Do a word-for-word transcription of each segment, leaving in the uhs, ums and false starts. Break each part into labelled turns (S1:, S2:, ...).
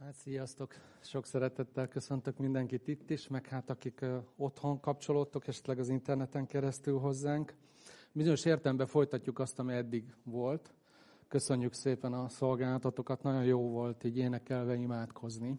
S1: Hát sziasztok! Sok szeretettel köszöntök mindenkit itt is, meg hát akik uh, otthon kapcsolódtok, esetleg az interneten keresztül hozzánk. Bizonyos értelemben folytatjuk azt, ami eddig volt. Köszönjük szépen a szolgálatotokat, nagyon jó volt így énekelve imádkozni.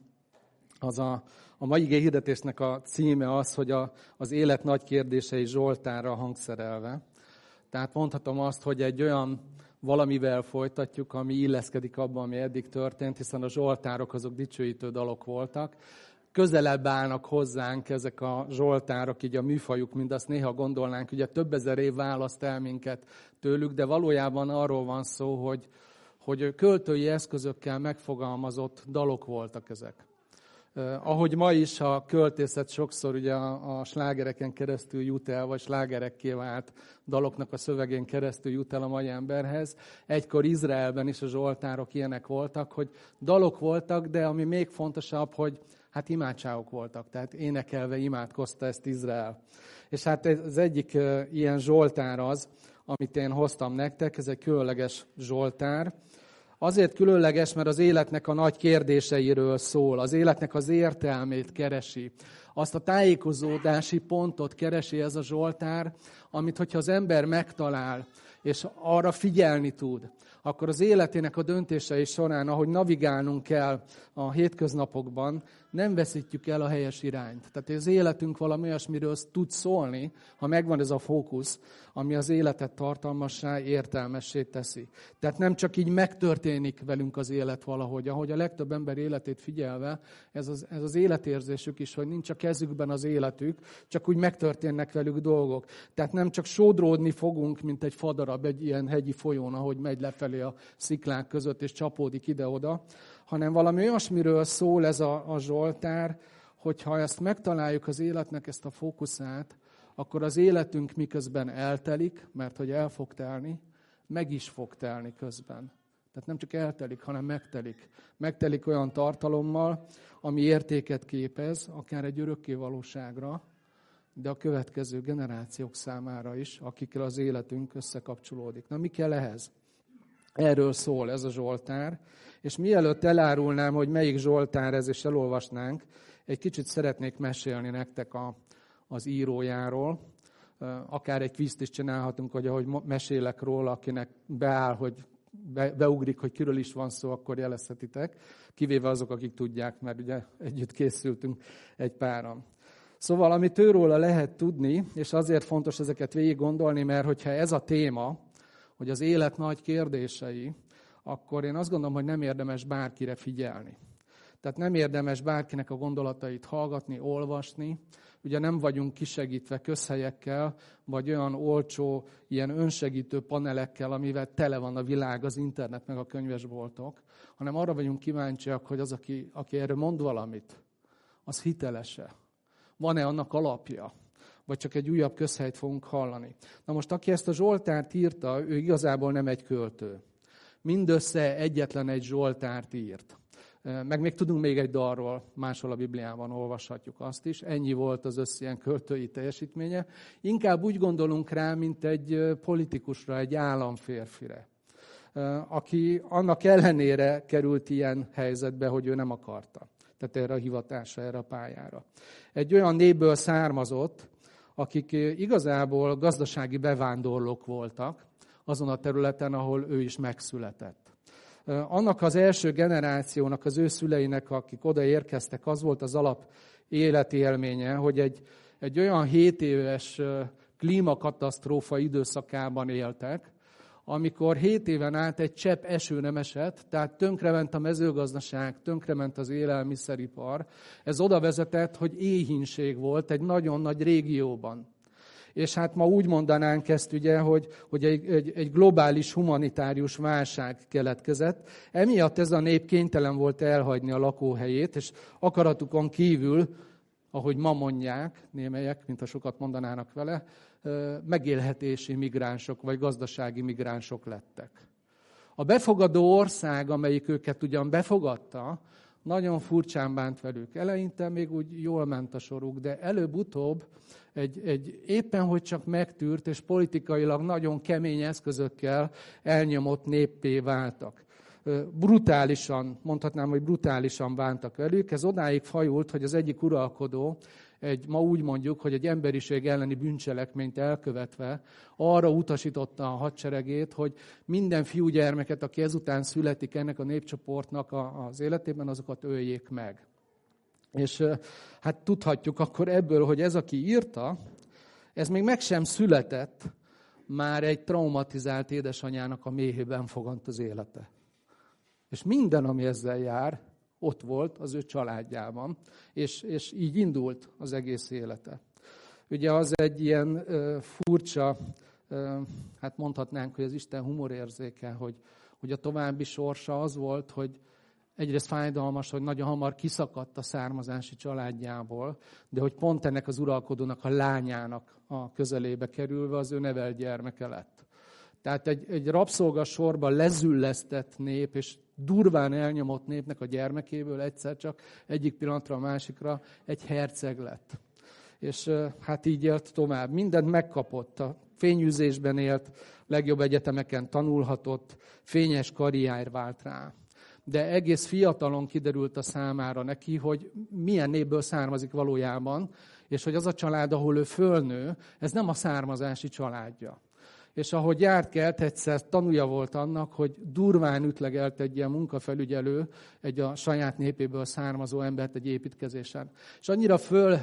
S1: Az a, a mai igé hirdetésnek a címe az, hogy a, az élet nagy kérdései Zsoltárra hangszerelve. Tehát mondhatom azt, hogy egy olyan valamivel folytatjuk, ami illeszkedik abban, ami eddig történt, hiszen a zsoltárok azok dicsőítő dalok voltak. Közelebb állnak hozzánk ezek a zsoltárok, így a műfajuk, mint azt néha gondolnánk, ugye több ezer év választ el minket tőlük, de valójában arról van szó, hogy, hogy költői eszközökkel megfogalmazott dalok voltak ezek. Uh, ahogy ma is a költészet sokszor ugye a, a slágereken keresztül jut el, vagy slágerekké vált daloknak a szövegén keresztül jut el a mai emberhez. Egykor Izraelben is a zsoltárok ilyenek voltak, hogy dalok voltak, de ami még fontosabb, hogy hát imádságok voltak, tehát énekelve imádkozta ezt Izrael. És hát az egyik uh, ilyen zsoltár az, amit én hoztam nektek, ez egy különleges zsoltár. Azért különleges, mert az életnek a nagy kérdéseiről szól, az életnek az értelmét keresi. Azt a tájékozódási pontot keresi ez a zsoltár, amit hogyha az ember megtalál, és arra figyelni tud, akkor az életének a döntései során, ahogy navigálnunk kell a hétköznapokban, nem veszítjük el a helyes irányt. Tehát az életünk valami olyasmiről tud szólni, ha megvan ez a fókusz, ami az életet tartalmassá, értelmessé teszi. Tehát nem csak így megtörténik velünk az élet valahogy, ahogy a legtöbb ember életét figyelve, ez az, ez az életérzésük is, hogy nincs a kezükben az életük, csak úgy megtörténnek velük dolgok. Tehát nem csak sodródni fogunk, mint egy fadarab egy ilyen hegyi folyón, ahogy megy lefelé a sziklák között, és csapódik ide-oda, hanem valami olyasmiről szól ez a, a zsoltár, hogyha ezt megtaláljuk az életnek ezt a fókuszát, akkor az életünk miközben eltelik, mert hogy el fog telni, meg is fog telni közben. Tehát nem csak eltelik, hanem megtelik. Megtelik olyan tartalommal, ami értéket képez, akár egy örökké valóságra, de a következő generációk számára is, akikkel az életünk összekapcsolódik. Na, mi kell ehhez? Erről szól ez a zsoltár, és mielőtt elárulnám, hogy melyik zsoltár ez, és elolvasnánk, egy kicsit szeretnék mesélni nektek a, az írójáról. Akár egy kvízt is csinálhatunk, hogy ahogy mesélek róla, akinek beáll, hogy be, beugrik, hogy kiről is van szó, akkor jelezhetitek, kivéve azok, akik tudják, mert ugye együtt készültünk egy páran. Szóval, amit őróla lehet tudni, és azért fontos ezeket végig gondolni, mert hogyha ez a téma, hogy az élet nagy kérdései, akkor én azt gondolom, hogy nem érdemes bárkire figyelni. Tehát nem érdemes bárkinek a gondolatait hallgatni, olvasni. Ugye nem vagyunk kisegítve közhelyekkel, vagy olyan olcsó, ilyen önsegítő panelekkel, amivel tele van a világ, az internet, meg a könyvesboltok, hanem arra vagyunk kíváncsiak, hogy az, aki, aki erről mond valamit, az hiteles-e? Van-e annak alapja? Vagy csak egy újabb közhelyt fogunk hallani. Na most, aki ezt a zsoltárt írta, ő igazából nem egy költő. Mindössze egyetlen egy zsoltárt írt. Meg még tudunk még egy dalról, máshol a Bibliában olvashatjuk azt is. Ennyi volt az össze ilyen költői teljesítménye. Inkább úgy gondolunk rá, mint egy politikusra, egy államférfire, aki annak ellenére került ilyen helyzetbe, hogy ő nem akarta. Tehát erre a hivatásra, erre a pályára. Egy olyan népből származott, akik igazából gazdasági bevándorlók voltak azon a területen, ahol ő is megszületett. Annak az első generációnak, az ő szüleinek, akik oda érkeztek, az volt az alap életélménye, hogy egy, egy olyan hét éves klímakatasztrófa időszakában éltek, amikor hét éven át egy csepp eső nem esett, tehát tönkrement a mezőgazdaság, tönkrement az élelmiszeripar. Ez oda vezetett, hogy éhínség volt egy nagyon nagy régióban. És hát ma úgy mondanánk ezt ugye, hogy, hogy egy, egy, egy globális humanitárius válság keletkezett. Emiatt ez a nép kénytelen volt elhagyni a lakóhelyét, és akaratukon kívül, ahogy ma mondják némelyek, mint ha sokat mondanának vele, megélhetési migránsok vagy gazdasági migránsok lettek. A befogadó ország, amelyik őket ugyan befogadta, nagyon furcsán bánt velük. Eleinte még úgy jól ment a soruk, de előbb-utóbb egy, egy éppen hogy csak megtűrt és politikailag nagyon kemény eszközökkel elnyomott néppé váltak. brutálisan, mondhatnám, hogy brutálisan bántak velük. Ez odáig fajult, hogy az egyik uralkodó, egy, ma úgy mondjuk, hogy egy emberiség elleni bűncselekményt elkövetve arra utasította a hadseregét, hogy minden fiúgyermeket, aki ezután születik ennek a népcsoportnak az életében, azokat öljék meg. És hát tudhatjuk akkor ebből, hogy ez, aki írta, ez még meg sem született, már egy traumatizált édesanyának a méhében fogant az élete. És minden, ami ezzel jár, ott volt az ő családjában, és, és így indult az egész élete. Ugye az egy ilyen ö, furcsa, ö, hát mondhatnánk, hogy az Isten humorérzéke, hogy, hogy a további sorsa az volt, hogy egyrészt fájdalmas, hogy nagyon hamar kiszakadt a származási családjából, de hogy pont ennek az uralkodónak a lányának a közelébe kerülve az ő nevelt gyermeke lett. Tehát egy, egy rabszolgasorban lezüllesztett nép, és durván elnyomott népnek a gyermekéből egyszer csak egyik pillanatra a másikra egy herceg lett. És hát így élt tovább. Mindent megkapott. A fényűzésben élt, legjobb egyetemeken tanulhatott, fényes karrier vált rá. De egész fiatalon kiderült a számára neki, hogy milyen népből származik valójában, és hogy az a család, ahol ő fölnő, ez nem a származási családja. És ahogy járt kelt, egyszer tanúja volt annak, hogy durván ütlegelt egy ilyen munkafelügyelő egy a saját népéből származó embert egy építkezésen. És annyira föl,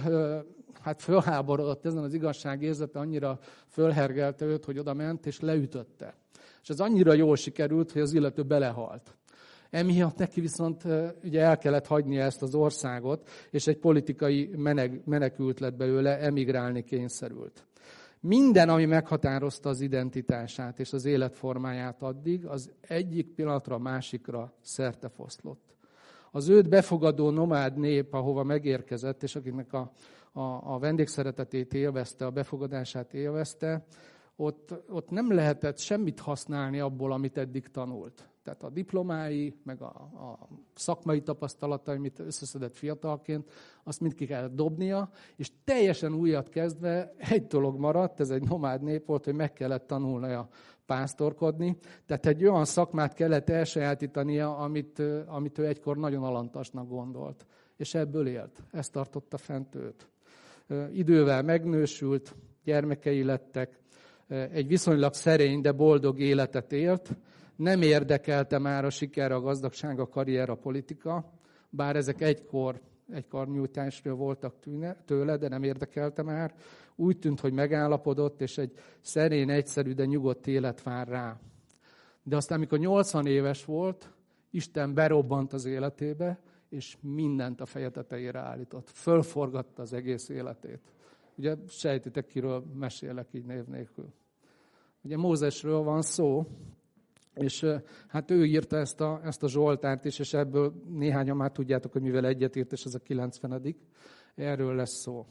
S1: hát fölháborodott ezen az igazságérzete, annyira fölhergelte őt, hogy oda ment és leütötte. És ez annyira jól sikerült, hogy az illető belehalt. Emiatt neki viszont ugye el kellett hagynia ezt az országot, és egy politikai menekült lett belőle, emigrálni kényszerült. Minden, ami meghatározta az identitását és az életformáját addig, az egyik pillanatra a másikra szertefoszlott. Az őt befogadó nomád nép, ahova megérkezett, és akiknek a, a, a vendégszeretetét élvezte, a befogadását élvezte, ott, ott nem lehetett semmit használni abból, amit eddig tanult. Tehát a diplomái, meg a, a szakmai tapasztalatai, amit összeszedett fiatalként, azt mind ki kellett dobnia, és teljesen újat kezdve egy dolog maradt, ez egy nomád nép volt, hogy meg kellett tanulnia pásztorkodni. Tehát egy olyan szakmát kellett elsajátítania, amit, amit ő egykor nagyon alantasnak gondolt. És ebből élt. Ez tartotta fent őt. Idővel megnősült, gyermekei lettek, egy viszonylag szerény, de boldog életet élt. Nem érdekelte már a siker, a gazdagság, a karrier, a politika, bár ezek egykor, egykor nyújtásra voltak tőle, de nem érdekelte már. Úgy tűnt, hogy megállapodott, és egy szerény, egyszerű, de nyugodt élet vár rá. De aztán, amikor nyolcvan éves volt, Isten berobbant az életébe, és mindent a feje tetejére állított. Fölforgatta az egész életét. Ugye sejtitek, kiről mesélek így név nélkül. Ugye Mózesről van szó, és hát ő írta ezt a, ezt a Zsoltárt is, és ebből néhányan már tudjátok, hogy mivel egyetért, és ez a kilencvenedik Erről lesz szó.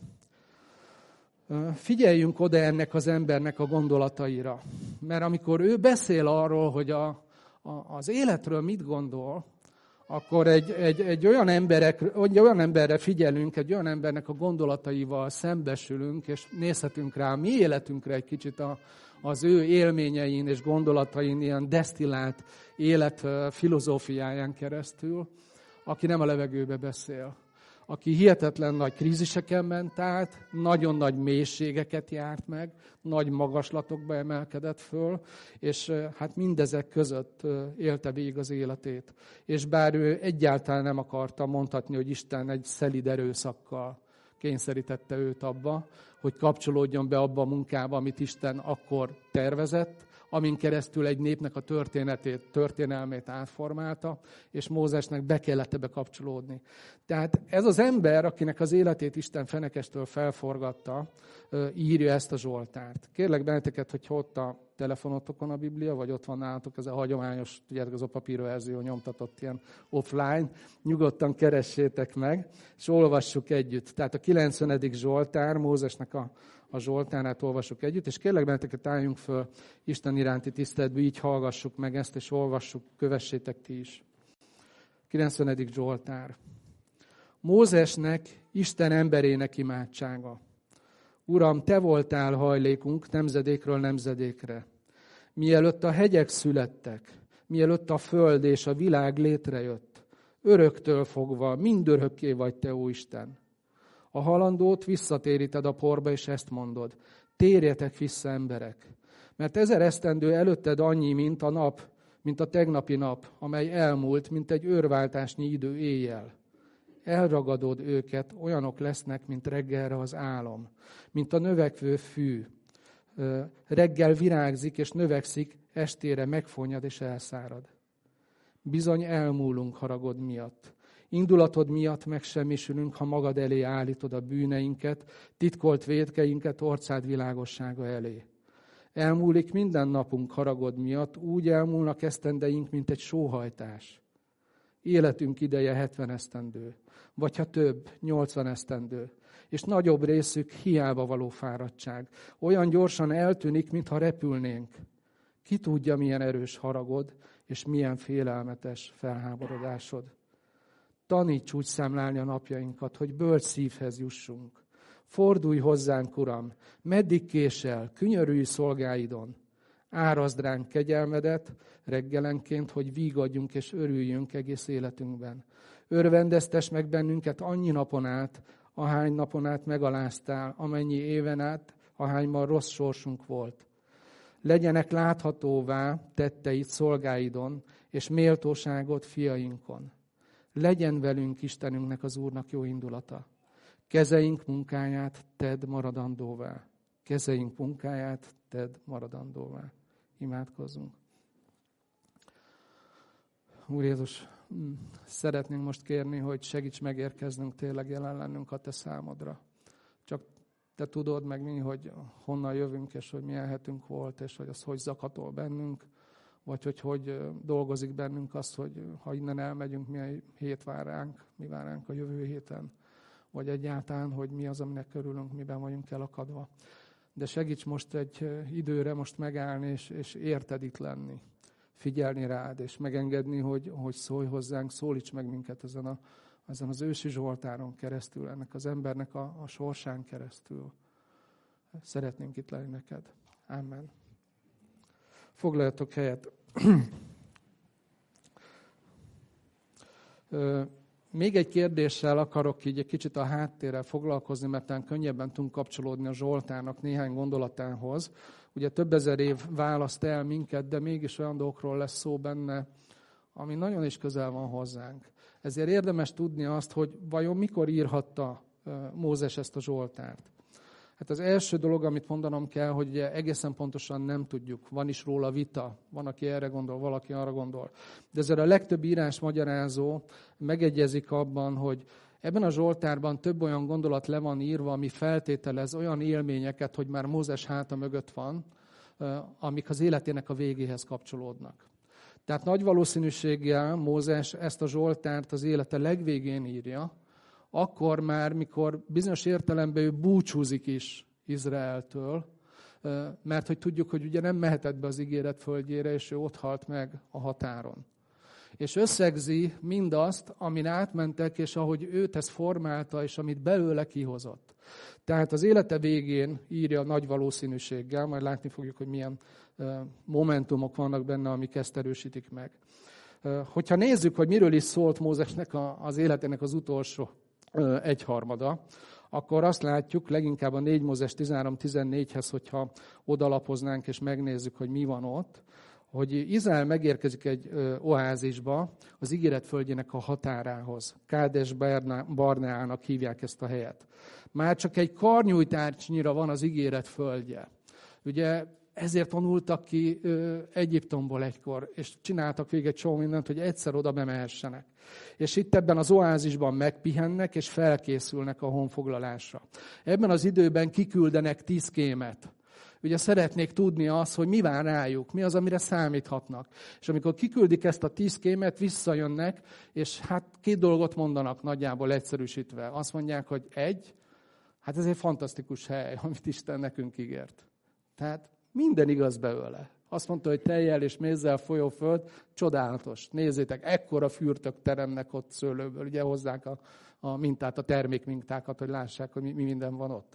S1: Figyeljünk oda ennek az embernek a gondolataira. Mert amikor ő beszél arról, hogy a, a, az életről mit gondol, akkor egy, egy, egy, olyan emberek, egy olyan emberre figyelünk, egy olyan embernek a gondolataival szembesülünk, és nézhetünk rá a mi életünkre egy kicsit a, az ő élményein és gondolatain, ilyen desztillált élet filozófiáján keresztül, aki nem a levegőbe beszél. Aki hihetetlen nagy kríziseken ment át, nagyon nagy mélységeket járt meg, nagy magaslatokba emelkedett föl, és hát mindezek között élte végig az életét. És bár ő egyáltalán nem akarta mondhatni, hogy Isten egy szelíd erőszakkal kényszerítette őt abba, hogy kapcsolódjon be abba a munkába, amit Isten akkor tervezett, amin keresztül egy népnek a történetét, történelmét átformálta, és Mózesnek be kellett ebbe kapcsolódni. Tehát ez az ember, akinek az életét Isten fenekestől felforgatta, írja ezt a Zsoltárt. Kérlek benneteket, hogyha ott a telefonotokon a Biblia, vagy ott van nálatok ez a hagyományos, tudjátok, az a papírverzió nyomtatott ilyen offline, nyugodtan keressétek meg, és olvassuk együtt. Tehát a kilencvenedik Zsoltár, Mózesnek a a Zsoltárát olvassuk együtt, és kérlek benneteket, álljunk föl Isten iránti tiszteletbe, így hallgassuk meg ezt, és olvassuk, kövessétek ti is. kilencvenedik Zsoltár. Mózesnek, Isten emberének imádsága. Uram, te voltál hajlékunk nemzedékről nemzedékre. Mielőtt a hegyek születtek, mielőtt a föld és a világ létrejött. Öröktől fogva, mindörökké vagy te, ó Isten. A halandót visszatéríted a porba, és ezt mondod. Térjetek vissza, emberek. Mert ezer esztendő előtted annyi, mint a nap, mint a tegnapi nap, amely elmúlt, mint egy őrváltásnyi idő éjjel. Elragadod őket, olyanok lesznek, mint reggelre az álom, mint a növekvő fű. Reggel virágzik és növekszik, estére megfonnyad és elszárad. Bizony elmúlunk haragod miatt. Indulatod miatt megsemmisülünk, ha magad elé állítod a bűneinket, titkolt vétkeinket orcád világossága elé. Elmúlik minden napunk haragod miatt, úgy elmúlnak esztendeink, mint egy sóhajtás. Életünk ideje hetven esztendő, vagy ha több, nyolcvan esztendő, és nagyobb részük hiába való fáradtság. Olyan gyorsan eltűnik, mintha repülnénk. Ki tudja, milyen erős haragod, és milyen félelmetes felháborodásod. Taníts úgy számlálni a napjainkat, hogy bölcs szívhez jussunk. Fordulj hozzánk, Uram, meddig késel, könyörülj szolgáidon. Árazd ránk kegyelmedet reggelenként, hogy vígadjunk és örüljünk egész életünkben. Örvendeztes meg bennünket annyi napon át, ahány napon át megaláztál, amennyi éven át, ahányban rossz sorsunk volt. Legyenek láthatóvá tetteid szolgáidon, és méltóságot fiainkon. Legyen velünk Istenünknek, az Úrnak jó indulata. Kezeink munkáját tedd maradandóvá. Kezeink munkáját tedd maradandóvá. Imádkozzunk. Úr Jézus, szeretnénk most kérni, hogy segíts megérkeznünk, tényleg jelen lennünk a te számodra. Csak te tudod meg mi, hogy honnan jövünk, és hogy milyen hetünk volt, és hogy az hogy zakatol bennünk, vagy hogy hogy dolgozik bennünk az, hogy ha innen elmegyünk, milyen hét vár ránk, mi vár ránk a jövő héten, vagy egyáltalán, hogy mi az, aminek körülünk, miben vagyunk elakadva. De segíts most egy időre most megállni, és, és érted itt lenni. Figyelni rád, és megengedni, hogy, hogy szólj hozzánk, szólíts meg minket ezen, a, ezen az ősi Zsoltáron keresztül, ennek az embernek a, a sorsán keresztül. Szeretnénk itt lenni neked. Amen. Foglaljatok helyet. Még egy kérdéssel akarok így egy kicsit a háttérrel foglalkozni, mert talán könnyebben tudunk kapcsolódni a Zsoltárnak néhány gondolatához. Ugye több ezer év választ el minket, de mégis olyan dolgokról lesz szó benne, ami nagyon is közel van hozzánk. Ezért érdemes tudni azt, hogy vajon mikor írhatta Mózes ezt a Zsoltárt. Hát az első dolog, amit mondanom kell, hogy ugye egészen pontosan nem tudjuk. Van is róla vita, van, aki erre gondol, valaki arra gondol. De ezzel a legtöbb írás magyarázó megegyezik abban, hogy ebben a Zsoltárban több olyan gondolat le van írva, ami feltételez olyan élményeket, hogy már Mózes háta mögött van, amik az életének a végéhez kapcsolódnak. Tehát nagy valószínűséggel Mózes ezt a Zsoltárt az élete legvégén írja, akkor már, mikor bizonyos értelemben ő búcsúzik is Izraeltől, mert hogy tudjuk, hogy ugye nem mehetett be az ígéret földjére, és ő ott halt meg a határon. És összegzi mindazt, amin átmentek, és ahogy őt ezt formálta, és amit belőle kihozott. Tehát az élete végén írja nagy valószínűséggel, majd látni fogjuk, hogy milyen momentumok vannak benne, amik ezt erősítik meg. Hogyha nézzük, hogy miről is szólt Mózesnek az életének az utolsó egyharmada, akkor azt látjuk, leginkább a négy Mózes tizenhárom tizennégyhez, hogyha odalapoznánk és megnézzük, hogy mi van ott, hogy Izrael megérkezik egy oázisba, az ígéret földjének a határához. Kádes Barneának hívják ezt a helyet. Már csak egy karnyújtárcsnyira van az ígéret földje. Ugye ezért vonultak ki ö, Egyiptomból egykor, és csináltak végig egy csomó mindent, hogy egyszer oda bemehessenek. És itt ebben az oázisban megpihennek, és felkészülnek a honfoglalásra. Ebben az időben kiküldenek tíz kémet. Ugye szeretnék tudni azt, hogy mi vár rájuk, mi az, amire számíthatnak. És amikor kiküldik ezt a tíz kémet, visszajönnek, és hát két dolgot mondanak nagyjából egyszerűsítve. Azt mondják, hogy egy, hát ez egy fantasztikus hely, amit Isten nekünk ígért. Tehát minden igaz belőle. Azt mondta, hogy tejjel és mézzel folyó föld, csodálatos. Nézzétek, ekkora fürtök teremnek ott szőlőből. Ugye hozzák a, a mintát, a termékmintákat, hogy lássák, hogy mi, mi minden van ott.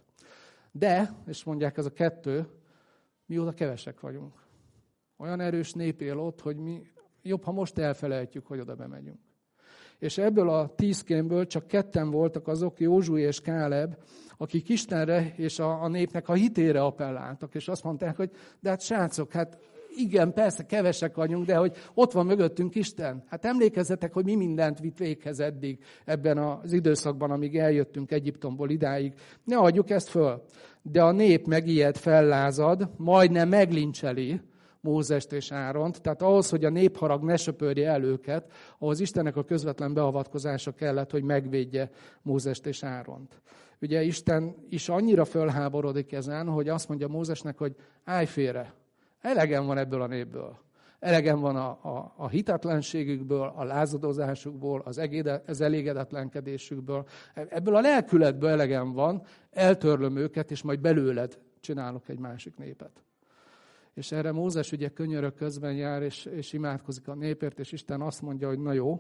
S1: De, és mondják, ez a kettő, mi oda kevesek vagyunk. Olyan erős nép él ott, hogy mi Jobb, ha most elfelejtjük, hogy oda bemegyünk. És ebből a tíz kémből csak ketten voltak azok, Józsué és Káleb, akik Istenre és a, a népnek a hitére appelláltak, és azt mondták, hogy de hát srácok, hát igen, persze, kevesek vagyunk, de hogy ott van mögöttünk Isten. Hát emlékezzetek, hogy mi mindent vitt véghez eddig ebben az időszakban, amíg eljöttünk Egyiptomból idáig. Ne adjuk ezt föl. De a nép megijed, fellázad, majdnem meglincseli Mózest és Áront. Tehát ahhoz, hogy a népharag ne söpörje el őket, ahhoz Istennek a közvetlen beavatkozása kellett, hogy megvédje Mózest és Áront. Ugye Isten is annyira fölháborodik ezen, hogy azt mondja Mózesnek, hogy állj félre. Elegem van ebből a népből. Elegem van a, a, a hitetlenségükből, a lázadozásukból, az, egéde, az elégedetlenkedésükből. Ebből a lelkületből elegem van, eltörlöm őket, és majd belőled csinálok egy másik népet. És erre Mózes ugye könyörög közben jár, és, és imádkozik a népért, és Isten azt mondja, hogy na jó,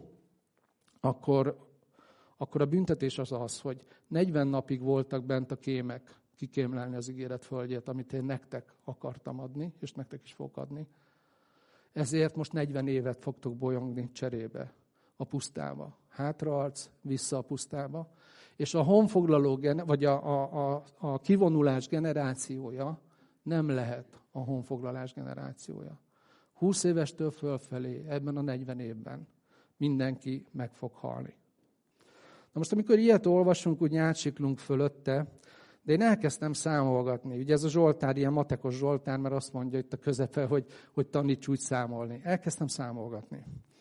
S1: akkor, akkor a büntetés az az, hogy negyven napig voltak bent a kémek, kikémlelni az ígéret földjét, amit én nektek akartam adni, és nektek is fogok adni. Ezért most negyven évet fogtok bolyongni cserébe a pusztába. Hátraarc, vissza a pusztába. És a honfoglaló, vagy a, a, a, a kivonulás generációja nem lehet a honfoglalás generációja. húsz évestől fölfelé, ebben a negyven évben mindenki meg fog halni. Na most, amikor ilyet olvasunk, úgy átsiklunk fölötte, de én elkezdtem számolgatni. Ugye ez a Zsoltár, ilyen matekos Zsoltár, mert azt mondja itt a közepe, hogy, hogy taníts úgy számolni. Elkezdtem számolgatni.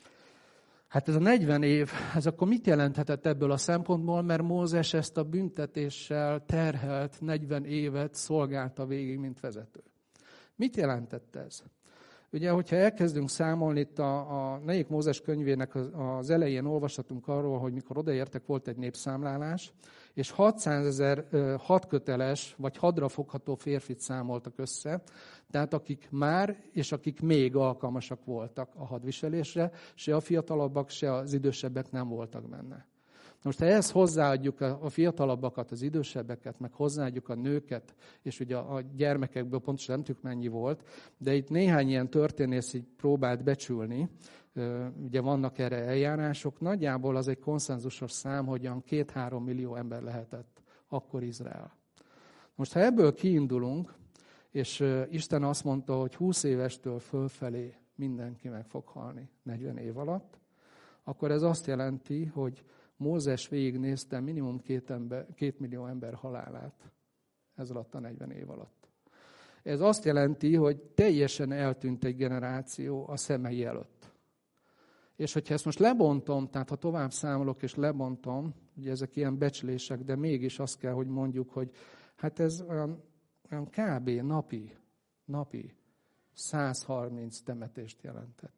S1: Hát ez a negyven év, ez akkor mit jelenthetett ebből a szempontból, mert Mózes ezt a büntetéssel terhelt negyven évet szolgálta végig, mint vezető. Mit jelentett ez? Ugye, hogyha elkezdünk számolni, itt a, a negyedik Mózes könyvének az, az elején olvashatunk arról, hogy mikor odaértek, volt egy népszámlálás, és hatszázezer hadköteles, vagy hadra fogható férfit számoltak össze, tehát akik már, és akik még alkalmasak voltak a hadviselésre, se a fiatalabbak, se az idősebbek nem voltak benne. Most ha ehhez hozzáadjuk a fiatalabbakat, az idősebbeket, meg hozzáadjuk a nőket, és ugye a gyermekekből pontosan nem tudjuk mennyi volt, de itt néhány ilyen történész így próbált becsülni, ugye vannak erre eljárások, nagyjából az egy konszenzusos szám, hogy olyan két-három millió ember lehetett akkor Izrael. Most ha ebből kiindulunk, és Isten azt mondta, hogy húsz évestől fölfelé mindenki meg fog halni negyven év alatt, akkor ez azt jelenti, hogy Mózes végignézte minimum két, ember, két millió ember halálát ez alatt a negyven év alatt. Ez azt jelenti, hogy teljesen eltűnt egy generáció a szemei előtt. És hogyha ezt most lebontom, tehát ha tovább számolok és lebontom, ugye ezek ilyen becslések, de mégis azt kell, hogy mondjuk, hogy hát ez olyan, olyan kb. napi, napi száz harminc temetést jelentett.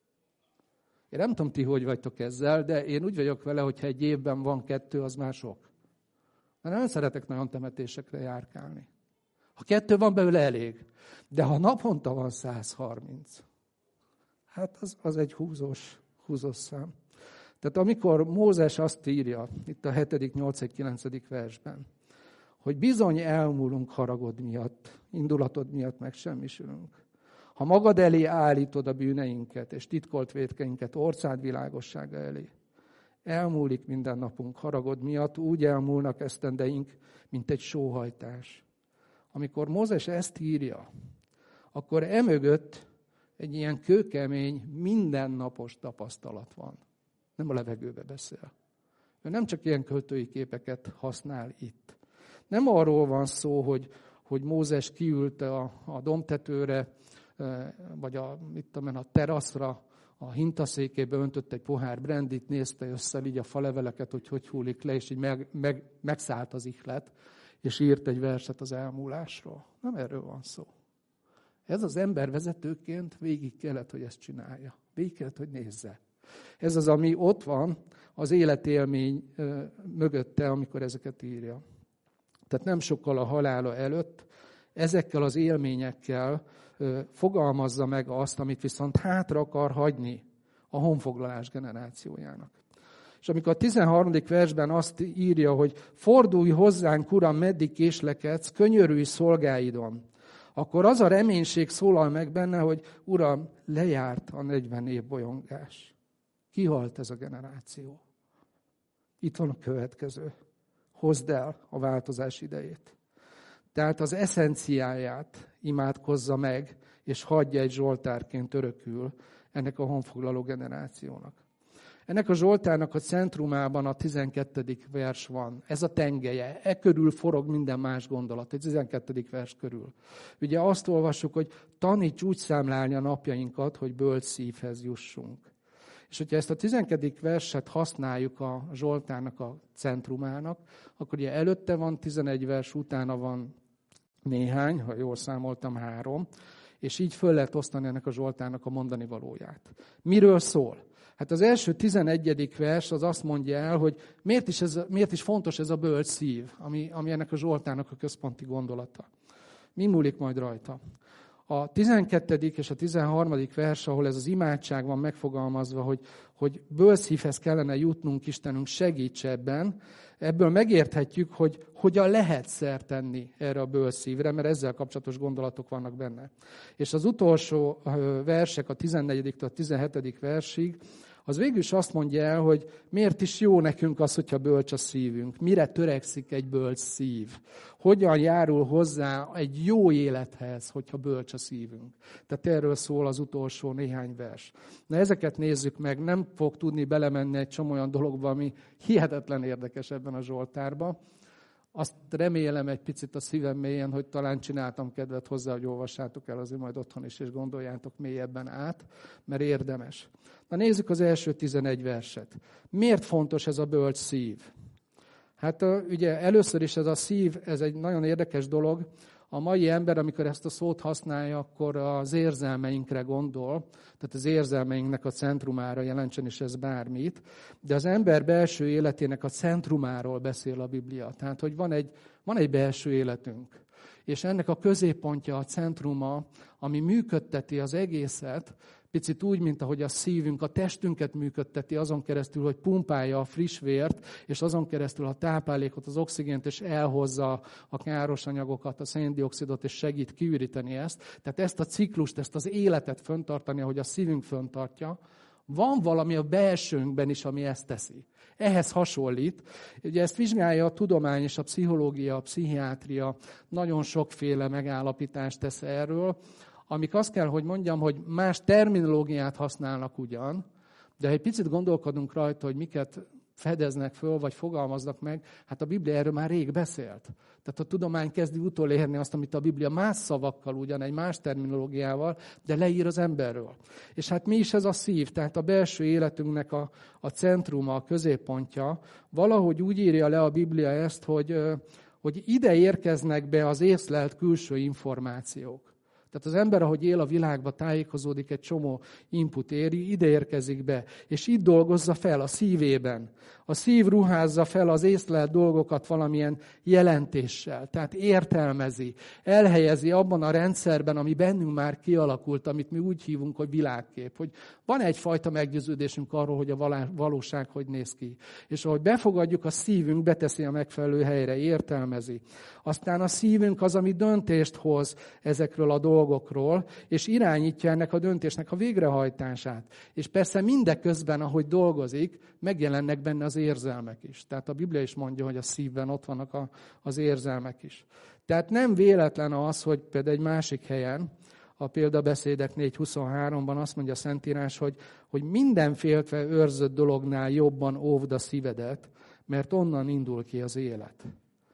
S1: Én nem tudom, ti hogy vagytok ezzel, de én úgy vagyok vele, hogyha egy évben van kettő, az már sok. Mert nem szeretek nagyon temetésekre járkálni. Ha kettő van belőle, elég. De ha naponta van száz harminc, hát az, az egy húzós, húzós szám. Tehát amikor Mózes azt írja, itt a hetedik, nyolcadik, kilencedik versben, hogy bizony elmúlunk haragod miatt, indulatod miatt megsemmisülünk. Ha magad elé állítod a bűneinket, és titkolt vétkeinket orcád világossága elé, elmúlik minden napunk haragod miatt, úgy elmúlnak esztendeink, mint egy sóhajtás. Amikor Mózes ezt írja, akkor emögött egy ilyen kőkemény, mindennapos tapasztalat van. Nem a levegőbe beszél. Ő nem csak ilyen költői képeket használ itt. Nem arról van szó, hogy, hogy Mózes kiült a, a domtetőre, vagy a, mit tudom én, a teraszra, a hintaszékébe öntött egy pohár brandit, nézte össze így a faleveleket, hogy hogy hullik le, és így meg, meg, megszállt az ihlet, és írt egy verset az elmúlásról. Nem erről van szó. Ez az ember vezetőként végig kellett, hogy ezt csinálja. Végig kellett, hogy nézze. Ez az, ami ott van az életélmény mögötte, amikor ezeket írja. Tehát nem sokkal a halála előtt ezekkel az élményekkel fogalmazza meg azt, amit viszont hátra akar hagyni a honfoglalás generációjának. És amikor a tizenharmadik versben azt írja, hogy fordulj hozzánk, Uram, meddig késlekedsz, könyörülj szolgáidon, akkor az a reménység szólal meg benne, hogy Uram, lejárt a negyven év bolyongás. Kihalt ez a generáció. Itt van a következő. Hozd el a változás idejét. Tehát az eszenciáját imádkozza meg, és hagyja egy zsoltárként örökül ennek a honfoglaló generációnak. Ennek a zsoltárnak a centrumában a tizenkettedik vers van. Ez a tengelye. E körül forog minden más gondolat. A tizenkettedik vers körül. Ugye azt olvassuk, hogy taníts úgy számlálni a napjainkat, hogy bölcs szívhez jussunk. És hogyha ezt a tizenkettedik verset használjuk a zsoltárnak a centrumának, akkor ugye előtte van tizenegy vers, utána van néhány, ha jól számoltam, három, és így föl lehet osztani ennek a zsoltárnak a mondani valóját. Miről szól? Hát az első tizenegyedik vers az azt mondja el, hogy miért is, ez, miért is fontos ez a bölcs szív, ami, ami ennek a zsoltárnak a központi gondolata. Mi múlik majd rajta? A tizenkettedik és a tizenharmadik vers, ahol ez az imádság van megfogalmazva, hogy, hogy bölcs szívhez kellene jutnunk, Istenünk segíts ebben, ebből megérthetjük, hogy hogyan lehet szert tenni erre a bölcs szívre, mert ezzel kapcsolatos gondolatok vannak benne. És az utolsó versek, a tizennegyedik a tizenhetedik versig, az végül is azt mondja el, hogy miért is jó nekünk az, hogyha bölcs a szívünk. Mire törekszik egy bölcs szív? Hogyan járul hozzá egy jó élethez, hogyha bölcs a szívünk? Tehát erről szól az utolsó néhány vers. Na ezeket nézzük meg, nem fog tudni belemenni egy csomó olyan dologba, ami hihetetlen érdekes ebben a zsoltárban. Azt remélem egy picit a szívem mélyen, hogy talán csináltam kedvet hozzá, hogy olvassátok el azért majd otthon is, és gondoljátok mélyebben át, mert érdemes. Na nézzük az első tizenegy verset. Miért fontos ez a bölcs szív? Hát ugye először is ez a szív, ez egy nagyon érdekes dolog. A mai ember, amikor ezt a szót használja, akkor az érzelmeinkre gondol, tehát az érzelmeinknek a centrumára, jelentsen is ez bármit, de az ember belső életének a centrumáról beszél a Biblia. Tehát, hogy van egy, van egy belső életünk, és ennek a középpontja, a centruma, ami működteti az egészet, picit úgy, mint ahogy a szívünk a testünket működteti azon keresztül, hogy pumpálja a friss vért, és azon keresztül a táplálékot, az oxigént, és elhozza a káros anyagokat, a széndioxidot, és segít kiüríteni ezt. Tehát ezt a ciklust, ezt az életet föntartani, ahogy a szívünk föntartja, van valami a belsőnkben is, ami ezt teszi. Ehhez hasonlít. Ugye ezt vizsgálja a tudomány és a pszichológia, a pszichiátria, nagyon sokféle megállapítást tesz erről, amik azt kell, hogy mondjam, hogy más terminológiát használnak ugyan, de ha egy picit gondolkodunk rajta, hogy miket fedeznek föl, vagy fogalmaznak meg, hát a Biblia erről már rég beszélt. Tehát a tudomány kezdi utolérni azt, amit a Biblia más szavakkal, ugyan egy más terminológiával, de leír az emberről. És hát mi is ez a szív? Tehát a belső életünknek a, a centruma, a középpontja. Valahogy úgy írja le a Biblia ezt, hogy, hogy ide érkeznek be az észlelt külső információk. Tehát az ember, ahogy él a világban, tájékozódik, egy csomó input éri, ide érkezik be, és itt dolgozza fel a szívében. A szív ruházza fel az észlelt dolgokat valamilyen jelentéssel, tehát értelmezi, elhelyezi abban a rendszerben, ami bennünk már kialakult, amit mi úgy hívunk, hogy világkép, hogy van egyfajta meggyőződésünk arról, hogy a valóság hogy néz ki. És ahogy befogadjuk, a szívünk beteszi a megfelelő helyre, értelmezi. Aztán a szívünk az, ami döntést hoz ezekről a dolgokról, és irányítja ennek a döntésnek a végrehajtását. És persze mindeközben, ahogy dolgozik, megjelennek benne az érzelmek is. Tehát a Biblia is mondja, hogy a szívben ott vannak a, az érzelmek is. Tehát nem véletlen az, hogy például egy másik helyen, a példabeszédek négy huszonháromban azt mondja a Szentírás, hogy, hogy minden féltve őrzött dolognál jobban óvd a szívedet, mert onnan indul ki az élet.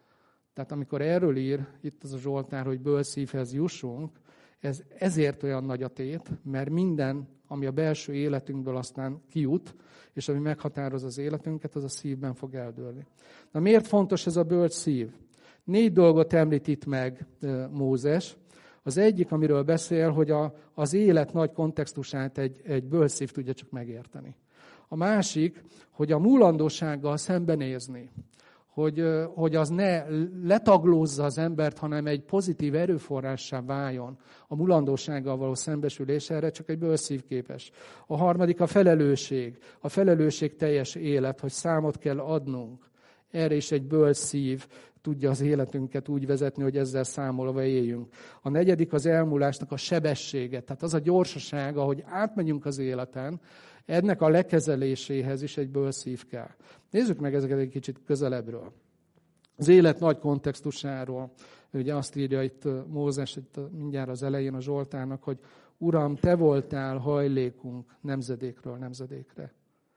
S1: Tehát amikor erről ír itt az a Zsoltár, hogy bölcs szívhez jussunk, ez ezért olyan nagy a tét, mert minden, ami a belső életünkből aztán kijut, és ami meghatároz az életünket, az a szívben fog eldőlni. Na miért fontos ez a bölcs szív? Négy dolgot említ itt meg Mózes. Az egyik, amiről beszél, hogy a, az élet nagy kontextusát egy, egy bölcs szív tudja csak megérteni. A másik, hogy a múlandósággal szembenézni. Hogy, hogy az ne letaglózza az embert, hanem egy pozitív erőforrássá váljon a mulandósággal való szembesülés, erre csak egy bölcs szív képes. A harmadik a felelősség, a felelősség teljes élet, hogy számot kell adnunk Erre is egy bölcs szív tudja az életünket úgy vezetni, hogy ezzel számolva éljünk. A negyedik az elmúlásnak a sebessége, tehát az a gyorsaság, ahogy átmegyünk az életen, ennek a lekezeléséhez is egy bölcs szív kell. Nézzük meg ezeket egy kicsit közelebbről. Az élet nagy kontextusáról, ugye azt írja itt Mózes, itt mindjárt az elején a Zsoltárnak, hogy Uram, te voltál hajlékunk nemzedékről nemzedékre.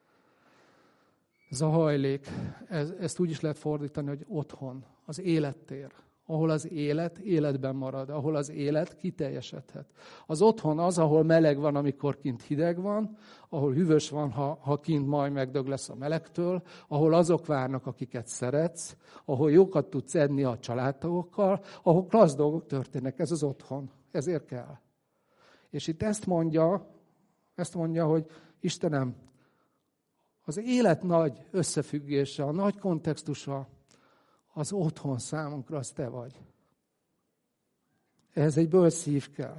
S1: Ez a hajlék, ez, ezt úgy is lehet fordítani, hogy otthon, az élettér, ahol az élet életben marad, ahol az élet kiteljesedhet. Az otthon az, ahol meleg van, amikor kint hideg van, ahol hűvös van, ha, ha kint majd megdög lesz a melegtől, ahol azok várnak, akiket szeretsz, ahol jókat tudsz enni a családtagokkal, ahol klassz dolgok történnek. Ez az otthon, ezért kell. És itt ezt mondja, ezt mondja, hogy Istenem, az élet nagy összefüggése, a nagy kontextusa, az otthon számunkra, az te vagy. Ehhez egy bölcs szív kell.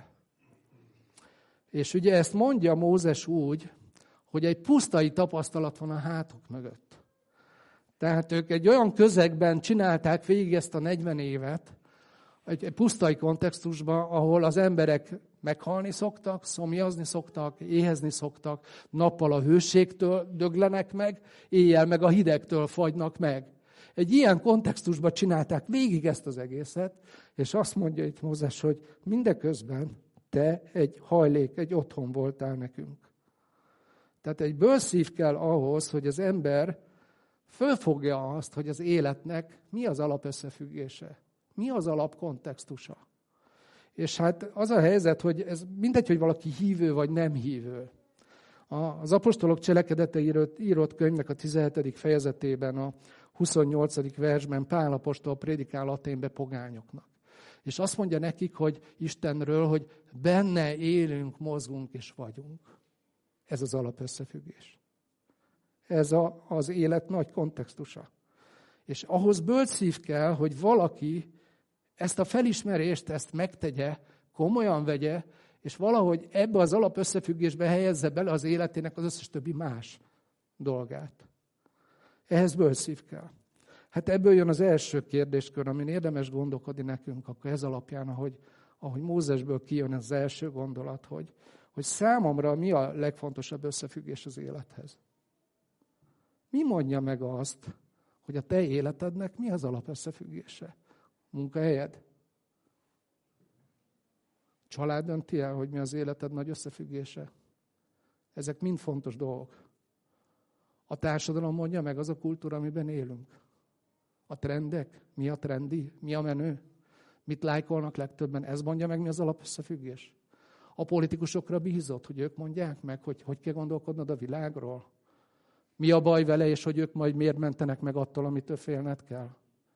S1: És ugye ezt mondja Mózes úgy, hogy egy pusztai tapasztalat van a hátuk mögött. Tehát ők egy olyan közegben csinálták végig ezt a negyven évet, egy pusztai kontextusban, ahol az emberek meghalni szoktak, szomjazni szoktak, éhezni szoktak, nappal a hőségtől döglenek meg, éjjel meg a hidegtől fagynak meg. Egy ilyen kontextusban csinálták végig ezt az egészet, és azt mondja itt Mózes, hogy mindeközben te egy hajlék, egy otthon voltál nekünk. Tehát egy bölcs szív kell ahhoz, hogy az ember fölfogja azt, hogy az életnek mi az alapösszefüggése, mi az alapkontextusa. És hát az a helyzet, hogy ez mindegy, hogy valaki hívő vagy nem hívő. Az apostolok cselekedete írott, írott könyvnek a tizenhetedik fejezetében, a huszonnyolcadik versben Pál apostol prédikál Athénbe pogányoknak. És azt mondja nekik, hogy Istenről, hogy benne élünk, mozgunk és vagyunk. Ez az alapösszefüggés. Ez a, az élet nagy kontextusa. És ahhoz bölcs szív kell, hogy valaki ezt a felismerést, ezt megtegye, komolyan vegye, és valahogy ebbe az alapösszefüggésbe helyezze bele az életének az összes többi más dolgát. Ehhez bölcs szív kell. Hát ebből jön az első kérdéskör, amin érdemes gondolkodni nekünk, akkor ez alapján, ahogy, ahogy Mózesből kijön az első gondolat, hogy, hogy számomra mi a legfontosabb összefüggés az élethez. Mi mondja meg azt, hogy a te életednek mi az alapösszefüggése? Munkahelyed? Család dönti el, hogy mi az életed nagy összefüggése? Ezek mind fontos dolgok. A társadalom mondja meg, az a kultúra, amiben élünk. A trendek, mi a trendi, mi a menő, mit lájkolnak legtöbben, ez mondja meg, mi az alapösszefüggés. A politikusokra bízott, hogy ők mondják meg, hogy hogy kell gondolkodnod a világról. Mi a baj vele, és hogy ők majd miért mentenek meg attól, amitől félned kell.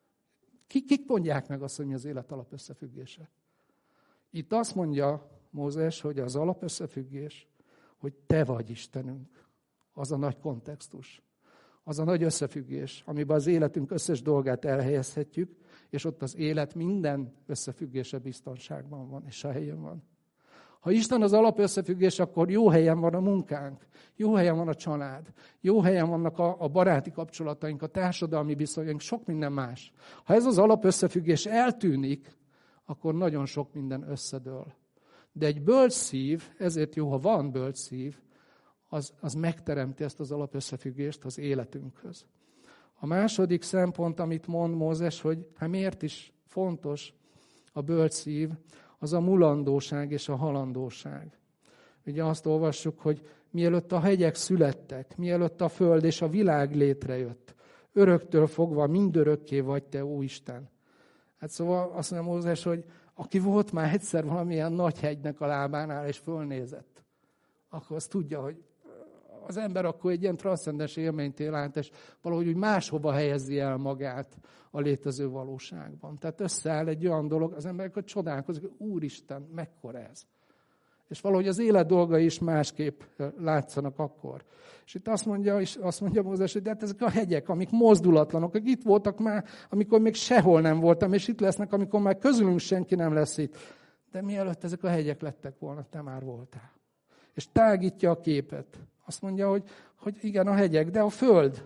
S1: Kik mondják meg azt, hogy mi az élet alapösszefüggése? Itt azt mondja Mózes, hogy az alapösszefüggés, hogy te vagy Istenünk. Az a nagy kontextus. Az a nagy összefüggés, amiben az életünk összes dolgát elhelyezhetjük, és ott az élet minden összefüggése biztonságban van, és a helyén van. Ha Isten az alapösszefüggés, akkor jó helyen van a munkánk, jó helyen van a család, jó helyen vannak a, a baráti kapcsolataink, a társadalmi viszonyaink, sok minden más. Ha ez az alapösszefüggés eltűnik, akkor nagyon sok minden összedől. De egy bölcs szív, ezért jó, ha van bölcs szív, az, az megteremti ezt az alapösszefüggést az életünkhöz. A második szempont, amit mond Mózes, hogy hát miért is fontos a bölcs szív, az a mulandóság és a halandóság. Ugye azt olvassuk, hogy mielőtt a hegyek születtek, mielőtt a föld és a világ létrejött, öröktől fogva mindörökké vagy te, ó Isten. Hát szóval azt mondja Mózes, hogy aki volt már egyszer valamilyen nagy hegynek a lábánál, és fölnézett, akkor azt tudja, hogy az ember akkor egy ilyen transzcendens élményt él át, és valahogy úgy máshova helyezi el magát a létező valóságban. Tehát összeáll egy olyan dolog, az emberek hogy csodálkozik, hogy Úristen, mekkora ez. És valahogy az élet dolgai is másképp látszanak akkor. És itt azt mondja, és azt mondja Mózes, hogy de hát ezek a hegyek, amik mozdulatlanok, akik itt voltak már, amikor még sehol nem voltam, és itt lesznek, amikor már közülünk senki nem lesz itt. De mielőtt ezek a hegyek lettek volna, te már voltál. És tágítja a képet. Azt mondja, hogy, hogy igen, a hegyek, de a föld.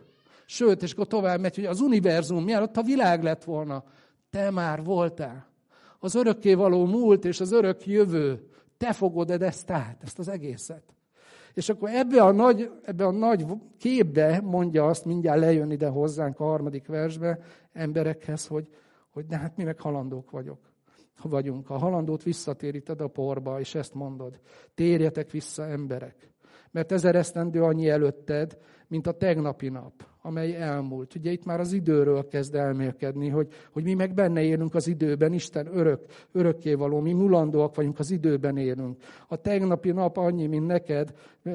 S1: Sőt, és akkor tovább megy, hogy az univerzum, mielőtt a világ lett volna, te már voltál. Az örökkévaló múlt és az örök jövő, te fogod ezt át, ezt az egészet. És akkor ebbe a nagy, ebbe a nagy képbe mondja azt, mindjárt lejön ide hozzánk a harmadik versbe, emberekhez, hogy, hogy de hát mi meg halandók vagyok. Ha vagyunk. A halandót visszatéríted a porba, és ezt mondod. Térjetek vissza, emberek. Mert ezer esztendő annyi előtted, mint a tegnapi nap, amely elmúlt. Ugye itt már az időről kezd elmélkedni, hogy, hogy mi meg benne élünk az időben, Isten örök, örökkévaló, mi mulandóak vagyunk, az időben élünk. A tegnapi nap annyi, mint neked,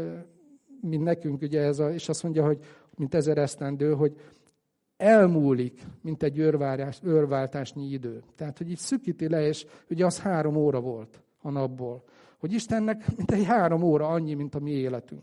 S1: mint nekünk, ugye ez a, és azt mondja, hogy mint ezer esztendő, hogy elmúlik, mint egy őrvárás, őrváltásnyi idő. Tehát, hogy így szükíti le, és ugye az három óra volt a napból. Hogy Istennek mint egy három óra annyi, mint a mi életünk.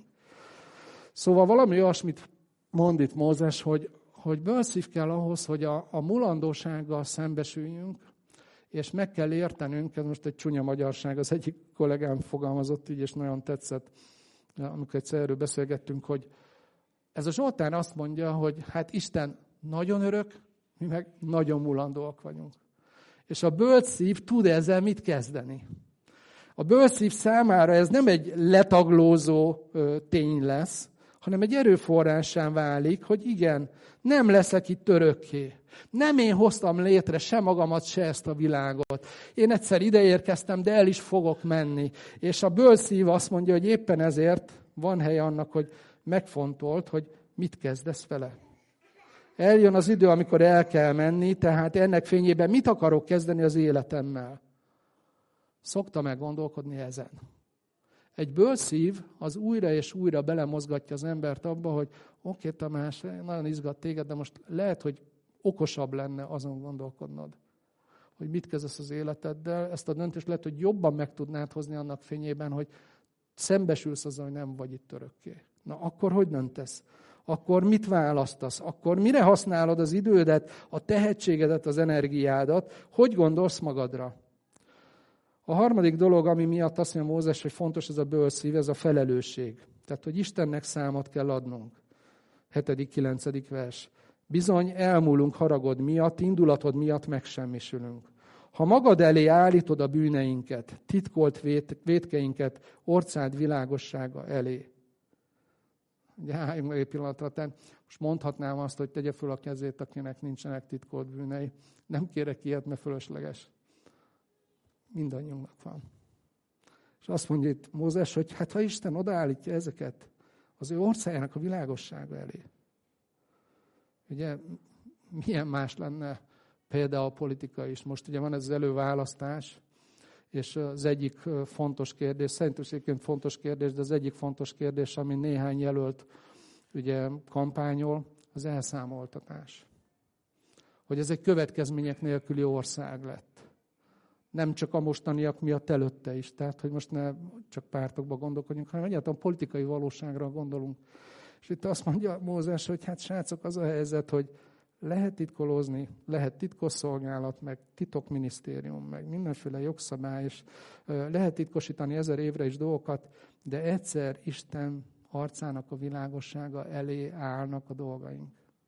S1: Szóval valami olyasmit mond itt Mózes, hogy, hogy bölszív kell ahhoz, hogy a, a mulandósággal szembesüljünk, és meg kell értenünk, ez most egy csúnya magyarság, az egyik kollégám fogalmazott így, és nagyon tetszett, amikor egyszer erről beszélgettünk, hogy ez a Zsoltár azt mondja, hogy hát Isten nagyon örök, mi meg nagyon mulandóak vagyunk. És a bölcszív tud ezzel mit kezdeni? A bölcszív számára ez nem egy letaglózó tény lesz, hanem egy erőforrássá válik, hogy igen, nem leszek itt örökké. Nem én hoztam létre se magamat, se ezt a világot. Én egyszer ideérkeztem, de el is fogok menni. És a bölcszív azt mondja, hogy éppen ezért van hely annak, hogy megfontolt, hogy mit kezdesz vele. Eljön az idő, amikor el kell menni, tehát ennek fényében mit akarok kezdeni az életemmel? Szoktam meg gondolkodni ezen. Egy bölszív az újra és újra belemozgatja az embert abba, hogy oké, okay, Tamás, nagyon izgat téged, de most lehet, hogy okosabb lenne azon gondolkodnod, hogy mit kezdesz az életeddel. Ezt a döntést lehet, hogy jobban meg tudnád hozni annak fényében, hogy szembesülsz azzal, hogy nem vagy itt örökké. Na akkor hogy döntesz? Akkor mit választasz? Akkor mire használod az idődet, a tehetségedet, az energiádat? Hogy gondolsz magadra? A harmadik dolog, ami miatt azt mondja Mózes, hogy fontos ez a bölszív, ez a felelősség. Tehát, hogy Istennek számot kell adnunk. hetedik kilencedik vers. Bizony elmúlunk haragod miatt, indulatod miatt megsemmisülünk. Ha magad elé állítod a bűneinket, titkolt vét, vétkeinket, orcád világossága elé. Ugye álljunk meg egy pillanatra, tehát most mondhatnám azt, hogy tegye föl a kezét, akinek nincsenek titkolt bűnei. Nem kérek ilyet, mert fölösleges. Mindannyiunknak van. És azt mondja itt Mózes, hogy hát ha Isten odaállítja ezeket az ő orcájának a világossága elé. Ugye milyen más lenne például a politika is. Most ugye van ez az előválasztás, és az egyik fontos kérdés, szerintem egyébként fontos kérdés, de az egyik fontos kérdés, ami néhány jelölt ugye kampányol, az elszámoltatás. Hogy ez egy következmények nélküli ország lett. Nem csak a mostaniak miatt, előtte is. Tehát, hogy most ne csak pártokba gondolkodjunk, hanem egyáltalán politikai valóságra gondolunk. És itt azt mondja Mózes, hogy hát srácok, az a helyzet, hogy lehet titkolózni, lehet titkosszolgálat, meg titokminisztérium, meg mindenféle jogszabály, és lehet titkosítani ezer évre is dolgokat, de egyszer Isten arcának a világossága elé állnak a dolgaink.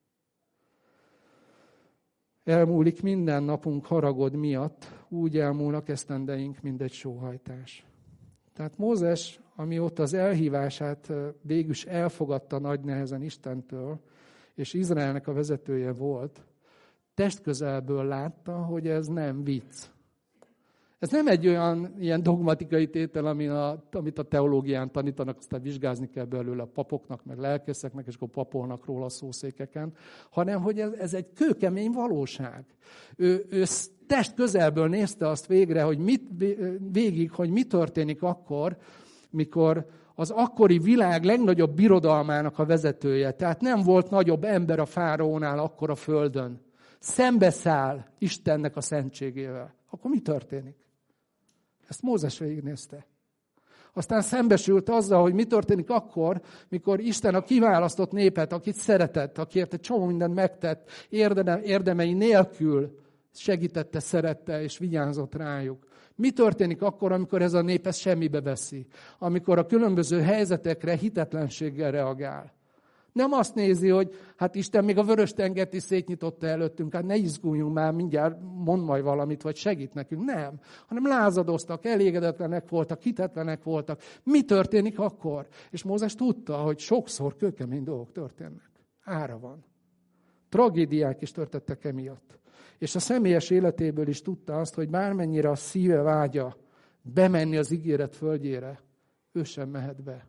S1: Elmúlik minden napunk haragod miatt, úgy elmúlnak esztendeink, mint egy sóhajtás. Tehát Mózes, amióta az elhívását végül is elfogadta nagy nehezen Istentől, és Izraelnek a vezetője volt, testközelből látta, hogy ez nem vicc. Ez nem egy olyan ilyen dogmatikai tétel, amit a teológián tanítanak, aztán vizsgázni kell belőle a papoknak, meg lelkészeknek, és akkor papolnak róla a szószékeken, hanem hogy ez, ez egy kőkemény valóság. Ő, ő test közelből nézte azt végre, hogy mit, végig, hogy mi történik akkor, mikor az akkori világ legnagyobb birodalmának a vezetője, tehát nem volt nagyobb ember a fáraónál akkor a földön, szembeszáll Istennek a szentségével. Akkor mi történik? Ezt Mózes végignézte. Aztán szembesült azzal, hogy mi történik akkor, mikor Isten a kiválasztott népet, akit szeretett, akiért egy csomó mindent megtett, érdemei nélkül segítette, szerette és vigyázott rájuk. Mi történik akkor, amikor ez a nép ezt semmibe veszi? Amikor a különböző helyzetekre hitetlenséggel reagál. Nem azt nézi, hogy hát Isten még a Vörös-tengert is szétnyitotta előttünk, hát ne izguljunk már, mindjárt mond majd valamit, vagy segít nekünk. Nem, hanem lázadoztak, elégedetlenek voltak, hitetlenek voltak. Mi történik akkor? És Mózes tudta, hogy sokszor kőkemény dolgok történnek. Ára van. Tragédiák is történtek emiatt. És a személyes életéből is tudta azt, hogy bármennyire a szíve vágya bemenni az ígéret földjére, ő sem mehet be.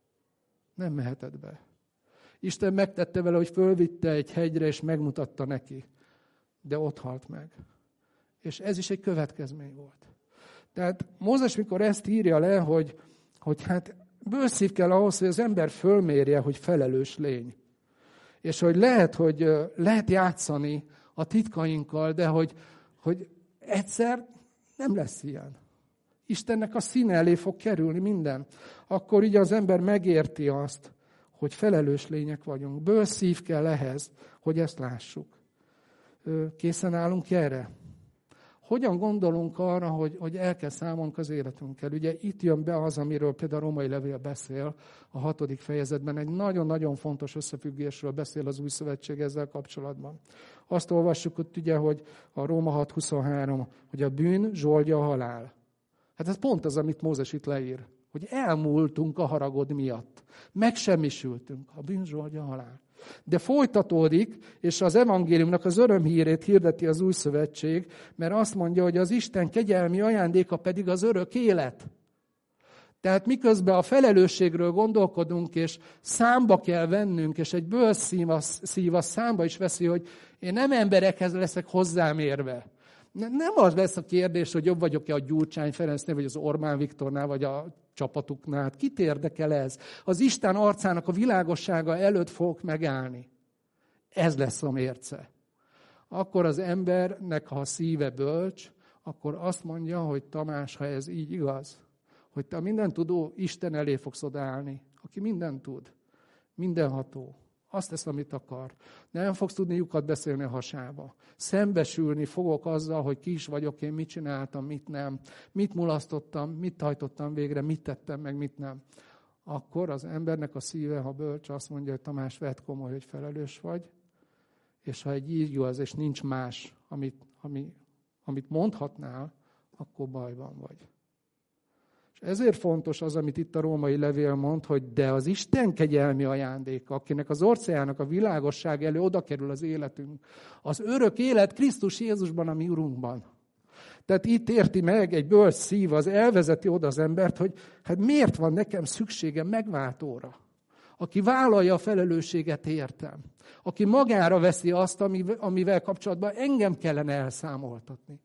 S1: Nem mehetett be. Isten megtette vele, hogy fölvitte egy hegyre, és megmutatta neki. De ott halt meg. És ez is egy következmény volt. Tehát Mózes, mikor ezt írja le, hogy, hogy hát bőszív kell ahhoz, hogy az ember fölmérje, hogy felelős lény. És hogy lehet, hogy lehet játszani a titkainkkal, de hogy, hogy egyszer nem lesz ilyen. Istennek a színe elé fog kerülni minden. Akkor így az ember megérti azt, hogy felelős lények vagyunk. Bőszív kell ehhez, hogy ezt lássuk. Készen állunk erre? Hogyan gondolunk arra, hogy, hogy el kell számolnunk az életünkkel? Ugye itt jön be az, amiről például a római levél beszél a hatodik fejezetben. Egy nagyon-nagyon fontos összefüggésről beszél az új szövetség ezzel kapcsolatban. Azt olvassuk ott ugye, hogy a Róma hat huszonhárom, hogy a bűn zsoldja a halál. Hát ez pont az, amit Mózes itt leír. Hogy elmúltunk a haragod miatt. Megsemmisültünk. A bűn zsoldja a halál. De folytatódik, és az evangéliumnak az örömhírét hirdeti az új szövetség, mert azt mondja, hogy az Isten kegyelmi ajándéka pedig az örök élet. Tehát miközben a felelősségről gondolkodunk, és számba kell vennünk, és egy bőszív a számba is veszi, hogy én nem emberekhez leszek hozzámérve. Nem az lesz a kérdés, hogy jobb vagyok-e a Gyurcsány Ferencnél, vagy az Orbán Viktornál, vagy a csapatuknál. Kit érdekel ez? Az Isten arcának a világossága előtt fogok megállni. Ez lesz a mérce. Akkor az embernek, ha a szíve bölcs, akkor azt mondja, hogy Tamás, ha ez így igaz, hogy te a mindentudó Isten elé fogsz odaállni, aki mindent tud, mindenható. Azt tesz, amit akar. Nem fogsz tudni lyukat beszélni a hasába. Szembesülni fogok azzal, hogy ki is vagyok én, mit csináltam, mit nem. Mit mulasztottam, mit hajtottam végre, mit tettem, meg mit nem. Akkor az embernek a szíve, ha bölcs, azt mondja, hogy Tamás, vedd komoly, hogy felelős vagy. És ha egy így igaz, és nincs más, amit, ami, amit mondhatnál, akkor bajban vagy. És ezért fontos az, amit itt a római levél mond, hogy de az Isten kegyelmi ajándéka, akinek az orcájának a világosság elő oda kerül az életünk, az örök élet Krisztus Jézusban, a mi Urunkban. Tehát itt érti meg egy bölcs szív, az elvezeti oda az embert, hogy hát miért van nekem szükségem megváltóra, aki vállalja a felelősséget értem, aki magára veszi azt, amivel kapcsolatban engem kellene elszámoltatni.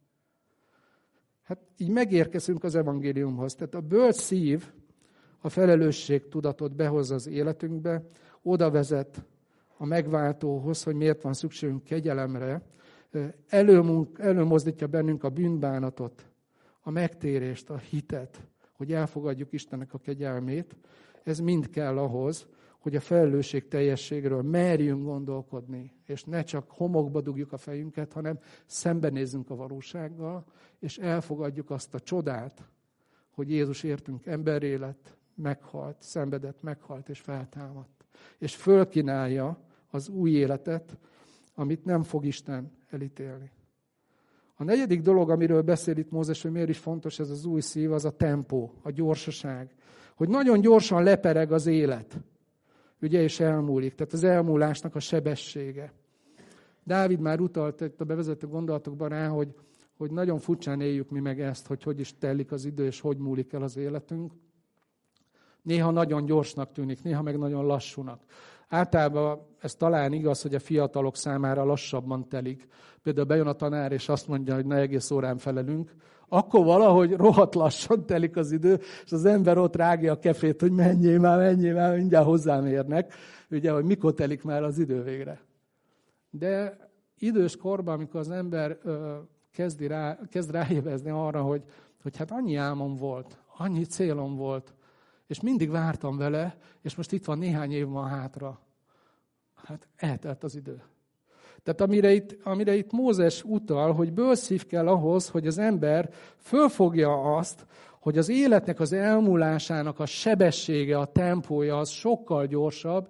S1: Hát így megérkezünk az evangéliumhoz. Tehát a bölcs szív a felelősségtudatot behozza az életünkbe, oda vezet a megváltóhoz, hogy miért van szükségünk kegyelemre, Előmunk, előmozdítja bennünk a bűnbánatot, a megtérést, a hitet, hogy elfogadjuk Istennek a kegyelmét. Ez mind kell ahhoz, hogy a felelősség teljességről merjünk gondolkodni, és ne csak homokba dugjuk a fejünket, hanem szembenézzünk a valósággal, és elfogadjuk azt a csodát, hogy Jézus értünk emberré lett, meghalt, szenvedett, meghalt és feltámadt. És fölkínálja az új életet, amit nem fog Isten elítélni. A negyedik dolog, amiről beszél itt Mózes, hogy miért is fontos ez az új szív, az a tempó, a gyorsaság. Hogy nagyon gyorsan lepereg az élet. Ugye, és elmúlik. Tehát az elmúlásnak a sebessége. Dávid már utalt itt a bevezető gondolatokban rá, hogy, hogy nagyon furcsán éljük mi meg ezt, hogy hogy is telik az idő, és hogy múlik el az életünk. Néha nagyon gyorsnak tűnik, néha meg nagyon lassúnak. Általában ez talán igaz, hogy a fiatalok számára lassabban telik. Például bejön a tanár, és azt mondja, hogy ne egész órán felelünk. Akkor valahogy rohadt lassan telik az idő, és az ember ott rágja a kefét, hogy menjél már, menjél már, mindjárt hozzám érnek. Ugye, hogy mikor telik már az idő végre. De idős korban, amikor az ember ö, kezdi rá, kezd ráévezni arra, hogy, hogy hát annyi álmom volt, annyi célom volt, és mindig vártam vele, és most itt van néhány év van hátra. Hát eltelt az idő. Tehát amire itt, amire itt Mózes utal, hogy bölszív kell ahhoz, hogy az ember fölfogja azt, hogy az életnek az elmúlásának a sebessége, a tempója az sokkal gyorsabb,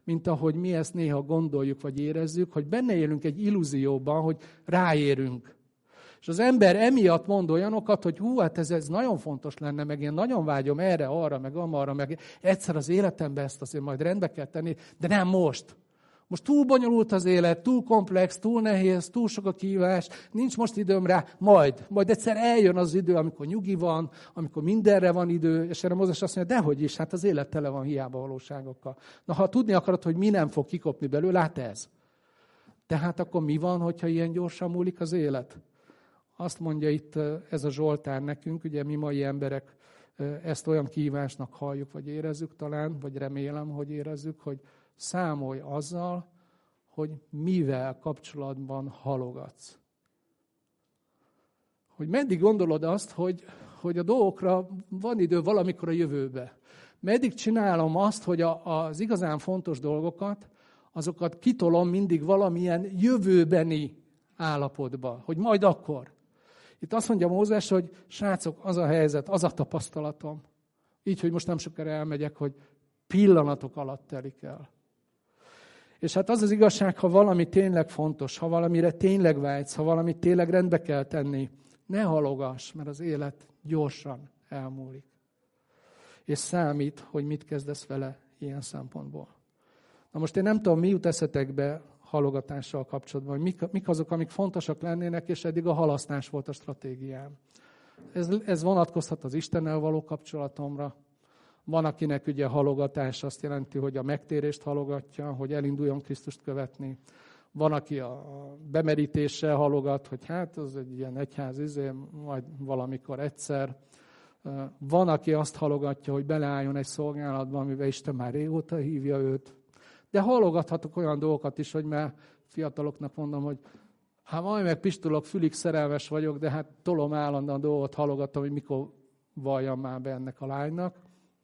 S1: mint ahogy mi ezt néha gondoljuk, vagy érezzük, hogy benne élünk egy illúzióban, hogy ráérünk. És az ember emiatt mond olyanokat, hogy hú, hát ez, ez nagyon fontos lenne, meg én nagyon vágyom erre, arra, meg amarra, meg egyszer az életemben ezt azért majd rendbe kell tenni, de nem most. Most túl bonyolult az élet, túl komplex, túl nehéz, túl sok a kihívás, nincs most időm rá, majd. Majd egyszer eljön az idő, amikor nyugi van, amikor mindenre van idő, és erre Mózes azt mondja, dehogy is, hát az élet tele van hiába valóságokkal. Na, ha tudni akarod, hogy mi nem fog kikopni belőle, hát ez. Tehát akkor mi van, hogyha ilyen gyorsan múlik az élet? Azt mondja itt ez a Zsoltár nekünk, ugye mi mai emberek ezt olyan kihívásnak halljuk, vagy érezzük talán, vagy remélem, hogy érezzük, hogy számolj azzal, hogy mivel kapcsolatban halogatsz. Hogy meddig gondolod azt, hogy, hogy a dolgokra van idő valamikor a jövőbe. Meddig csinálom azt, hogy a, az igazán fontos dolgokat, azokat kitolom mindig valamilyen jövőbeni állapotba, hogy majd akkor. Itt azt mondja Mózes, hogy srácok, az a helyzet, az a tapasztalatom. Így, hogy most nem sokára elmegyek, hogy pillanatok alatt telik el. És hát az az igazság, ha valami tényleg fontos, ha valamire tényleg vágysz, ha valamit tényleg rendbe kell tenni, ne halogass, mert az élet gyorsan elmúlik. És számít, hogy mit kezdesz vele ilyen szempontból. Na most én nem tudom, mi jut eszetekbe halogatással kapcsolatban, hogy mik, mik azok, amik fontosak lennének, és eddig a halasztás volt a stratégiám. Ez, ez vonatkozhat az Istennel való kapcsolatomra. Van, akinek ugye a halogatás azt jelenti, hogy a megtérést halogatja, hogy elinduljon Krisztust követni. Van, aki a bemerítéssel halogat, hogy hát az egy ilyen egyház izé, majd valamikor egyszer. Van, aki azt halogatja, hogy beleálljon egy szolgálatba, amiben Isten már régóta hívja őt. De halogathatok olyan dolgokat is, hogy már fiataloknak mondom, hogy hát majd meg pistulok, fülig szerelmes vagyok, de hát tolom állandóan dolgot, halogatom, hogy mikor valljam már be ennek a lánynak.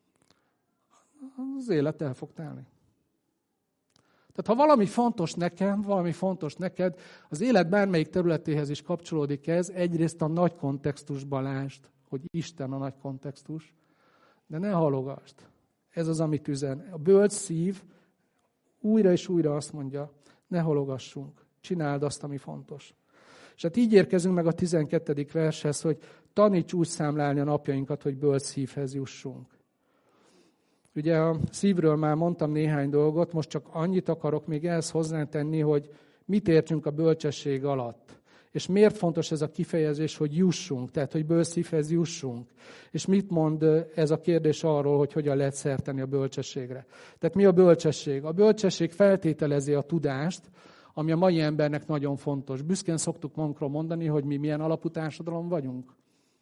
S1: Az élet el fog telni. Tehát ha valami fontos nekem, valami fontos neked, az élet bármelyik területéhez is kapcsolódik ez, egyrészt a nagy kontextusban lásd, hogy Isten a nagy kontextus, de ne halogasd. Ez az, amit üzen. A bölcs szív újra és újra azt mondja, ne halogassunk, csináld azt, ami fontos. És hát így érkezünk meg a tizenkettedik vershez, hogy taníts úgy számlálni a napjainkat, hogy bölcs szívhez jussunk. Ugye a szívről már mondtam néhány dolgot, most csak annyit akarok még ehhez hozzátenni, hogy mit értünk a bölcsesség alatt. És miért fontos ez a kifejezés, hogy jussunk, tehát hogy bölcs szívhez jussunk. És mit mond ez a kérdés arról, hogy hogyan lehet szert tenni a bölcsességre. Tehát mi a bölcsesség? A bölcsesség feltételezi a tudást, ami a mai embernek nagyon fontos. Büszkén szoktuk magunkról mondani, hogy mi milyen alapú társadalom vagyunk.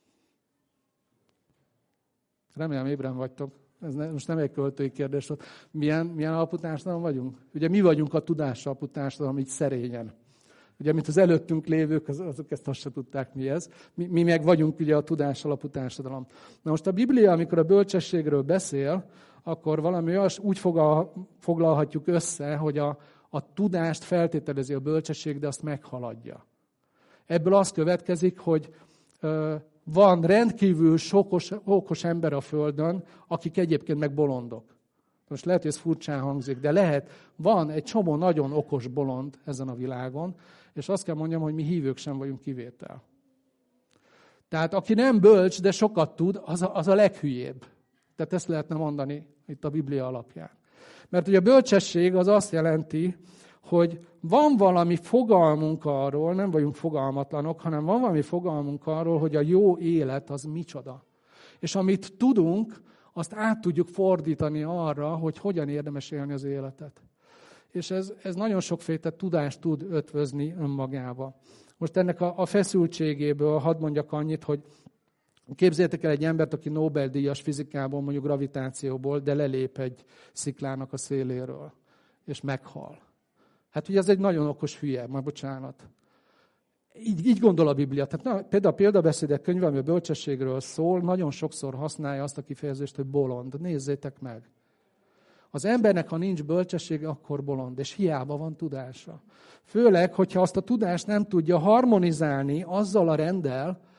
S1: Remélem ébren vagytok. Ez ne, most nem egy költői kérdés volt. Milyen, milyen alapú társadalom vagyunk? Ugye mi vagyunk a tudás alapú társadalom, így szerényen. Ugye, mint az előttünk lévők, azok ezt azt se tudták, mi ez. Mi, mi meg vagyunk ugye a tudás alapú társadalom. Na most a Biblia, amikor a bölcsességről beszél, akkor valami olyas, úgy fogal, foglalhatjuk össze, hogy a, a tudást feltételezi a bölcsesség, de azt meghaladja. Ebből az következik, hogy ö, van rendkívül sokos, okos ember a Földön, akik egyébként meg bolondok. Most lehet, hogy ez furcsán hangzik, de lehet, van egy csomó nagyon okos bolond ezen a világon, és azt kell mondjam, hogy mi hívők sem vagyunk kivétel. Tehát aki nem bölcs, de sokat tud, az a, az a leghülyébb. Tehát ezt lehetne mondani itt a Biblia alapján. Mert ugye a bölcsesség az azt jelenti, hogy van valami fogalmunk arról, nem vagyunk fogalmatlanok, hanem van valami fogalmunk arról, hogy a jó élet az micsoda. És amit tudunk, azt át tudjuk fordítani arra, hogy hogyan érdemes élni az életet. És ez, ez nagyon sokféle tudást tud ötvözni önmagába. Most ennek a, a feszültségéből hadd mondjak annyit, hogy képzeljétek el egy embert, aki Nobel-díjas fizikából, mondjuk gravitációból, de lelép egy sziklának a széléről, és meghal. Hát ugye ez egy nagyon okos hülye, majd bocsánat. Így, így gondol a Biblia. Tehát na, például a példabeszédek könyve, ami a bölcsességről szól, nagyon sokszor használja azt a kifejezést, hogy bolond. Nézzétek meg. Az embernek, ha nincs bölcsessége, akkor bolond, és hiába van tudása. Főleg, hogyha azt a tudást nem tudja harmonizálni azzal a renddel,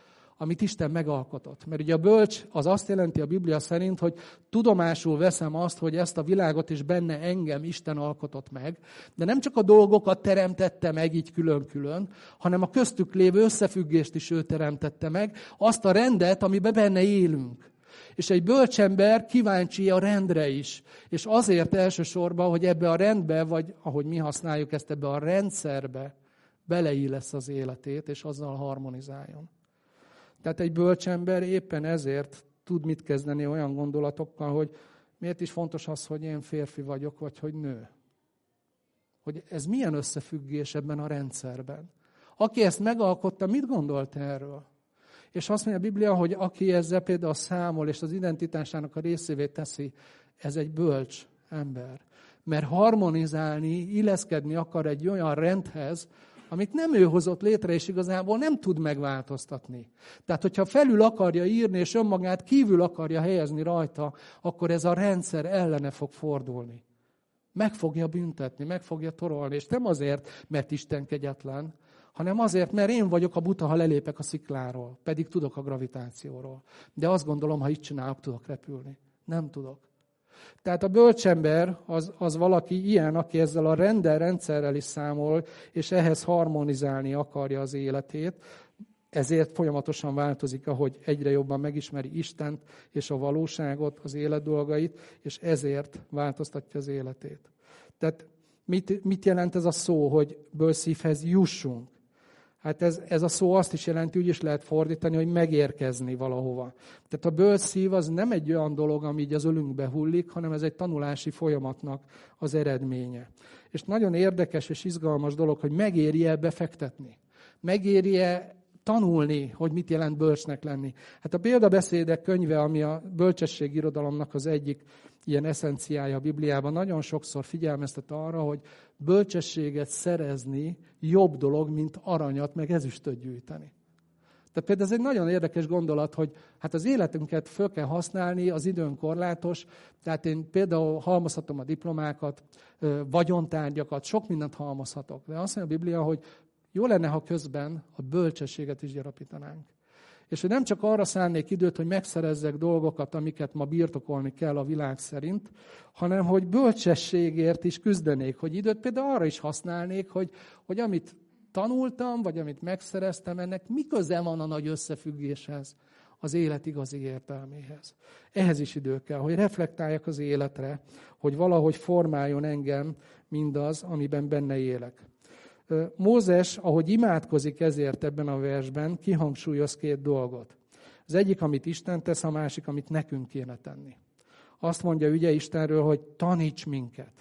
S1: amit Isten megalkotott. Mert ugye a bölcs az azt jelenti a Biblia szerint, hogy tudomásul veszem azt, hogy ezt a világot is benne engem Isten alkotott meg, de nem csak a dolgokat teremtette meg így külön-külön, hanem a köztük lévő összefüggést is ő teremtette meg, azt a rendet, amiben benne élünk. És egy bölcsember kíváncsi a rendre is. És azért elsősorban, hogy ebbe a rendbe, vagy ahogy mi használjuk ezt, ebbe a rendszerbe beleillesz az életét, és azzal harmonizáljon. Tehát egy bölcsember éppen ezért tud mit kezdeni olyan gondolatokkal, hogy miért is fontos az, hogy én férfi vagyok, vagy hogy nő. Hogy ez milyen összefüggés ebben a rendszerben. Aki ezt megalkotta, mit gondolt erről? És azt mondja a Biblia, hogy aki ezzel például számol, és az identitásának a részévé teszi, ez egy bölcs ember. Mert harmonizálni, illeszkedni akar egy olyan rendhez, amit nem ő hozott létre, és igazából nem tud megváltoztatni. Tehát, hogyha felül akarja írni, és önmagát kívül akarja helyezni rajta, akkor ez a rendszer ellene fog fordulni. Meg fogja büntetni, meg fogja torolni, és nem azért, mert Isten kegyetlen, hanem azért, mert én vagyok a buta, ha lelépek a szikláról, pedig tudok a gravitációról. De azt gondolom, ha így csinálok, tudok repülni. Nem tudok. Tehát a bölcsember az, az valaki ilyen, aki ezzel a rendel, rendszerrel is számol, és ehhez harmonizálni akarja az életét. Ezért folyamatosan változik, ahogy egyre jobban megismeri Istent és a valóságot, az élet dolgait, és ezért változtatja az életét. Tehát mit, mit jelent ez a szó, hogy bölszívhez jussunk? Hát ez, ez a szó azt is jelenti, úgy is lehet fordítani, hogy megérkezni valahova. Tehát a bölszív az nem egy olyan dolog, ami így az ölünkbe hullik, hanem ez egy tanulási folyamatnak az eredménye. És nagyon érdekes és izgalmas dolog, hogy megéri-e befektetni. Megéri-e tanulni, hogy mit jelent bölcsnek lenni. Hát a példabeszédek könyve, ami a bölcsesség irodalomnak az egyik ilyen eszenciája a Bibliában, nagyon sokszor figyelmeztet arra, hogy bölcsességet szerezni jobb dolog, mint aranyat, meg ezüstöt gyűjteni. Tehát például ez egy nagyon érdekes gondolat, hogy hát az életünket föl kell használni, az időn korlátos, tehát én például halmozhatom a diplomákat, vagyontárgyakat, sok mindent halmozhatok. De azt mondja a Biblia, hogy jó lenne, ha közben a bölcsességet is gyarapítanánk. És hogy nem csak arra szánnék időt, hogy megszerezzek dolgokat, amiket ma birtokolni kell a világ szerint, hanem hogy bölcsességért is küzdenék, hogy időt például arra is használnék, hogy, hogy amit tanultam, vagy amit megszereztem, ennek mi köze van a nagy összefüggéshez, az élet igazi értelméhez. Ehhez is idő kell, hogy reflektáljak az életre, hogy valahogy formáljon engem mindaz, amiben benne élek. Mózes, ahogy imádkozik ezért ebben a versben, kihangsúlyoz két dolgot. Az egyik, amit Isten tesz, a másik, amit nekünk kéne tenni. Azt mondja ügye Istenről, hogy taníts minket.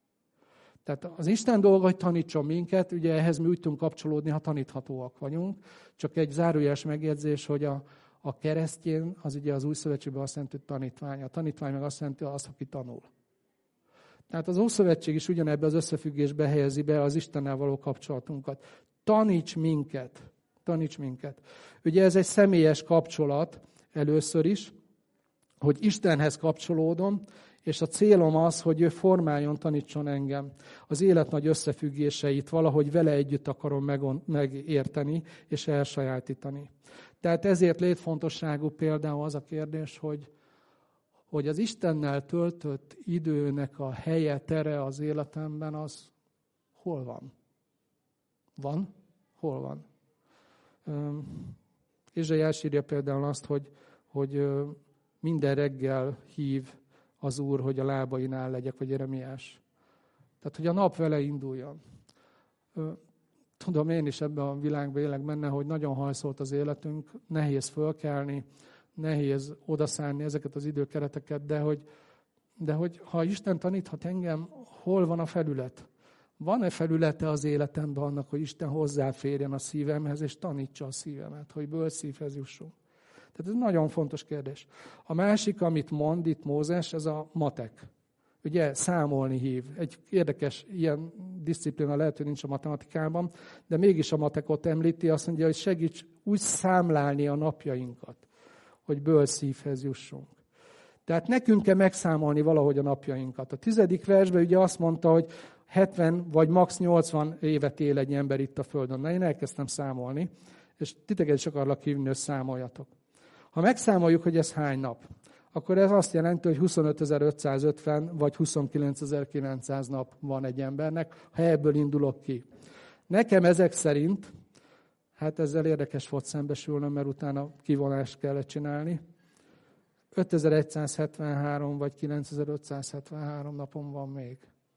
S1: Tehát az Isten dolga, hogy tanítson minket, ugye ehhez mi úgy tudunk kapcsolódni, ha taníthatóak vagyunk. Csak egy zárójeles megjegyzés, hogy a, a keresztjén, az ugye az új szövetségben azt jelenti, hogy tanítvány. A tanítvány meg azt jelenti, az, aki tanul. Tehát az Ószövetség is ugyanebbe az összefüggésbe helyezi be az Istennel való kapcsolatunkat. Taníts minket, taníts minket. Ugye ez egy személyes kapcsolat először is, hogy Istenhez kapcsolódom, és a célom az, hogy ő formáljon, tanítson engem. Az élet nagy összefüggéseit valahogy vele együtt akarom megérteni és elsajátítani. Tehát ezért létfontosságú például az a kérdés, hogy hogy az Istennel töltött időnek a helye, tere az életemben, az hol van? Van? Hol van? Ézsai elsírja például azt, hogy, hogy minden reggel hív az Úr, hogy a lábainál legyek, vagy Jeremiás. Tehát, hogy a nap vele induljon. Tudom, én is ebben a világban élek benne, hogy nagyon hajszolt az életünk, nehéz fölkelni, nehéz odaszánni ezeket az időkereteket, de hogy, de hogy ha Isten taníthat engem, hol van a felület? Van-e felülete az életemben annak, hogy Isten hozzáférjen a szívemhez, és tanítsa a szívemet, hogy bölszívhez jussunk? Tehát ez nagyon fontos kérdés. A másik, amit mond itt Mózes, ez a matek. Ugye számolni hív. Egy érdekes ilyen diszciplina lehet, hogy nincs a matematikában, de mégis a matekot említi, azt mondja, hogy segíts úgy számlálni a napjainkat, hogy bölszívhez jussunk. Tehát nekünk kell megszámolni valahogy a napjainkat. A tizedik versben ugye azt mondta, hogy hetven vagy max. nyolcvan évet él egy ember itt a Földön. Na, én elkezdtem számolni, és titeket is akarlak hívni, hogy számoljatok. Ha megszámoljuk, hogy ez hány nap, akkor ez azt jelenti, hogy huszonötezer-ötszázötven vagy huszonkilencezer-kilencszáz nap van egy embernek, ha ebből indulok ki. Nekem ezek szerint, hát ezzel érdekes volt szembesülnöm, mert utána kivonást kellett csinálni, ötezer-egyszázhetvenhárom vagy kilencezer-ötszázhetvenhárom napom van még.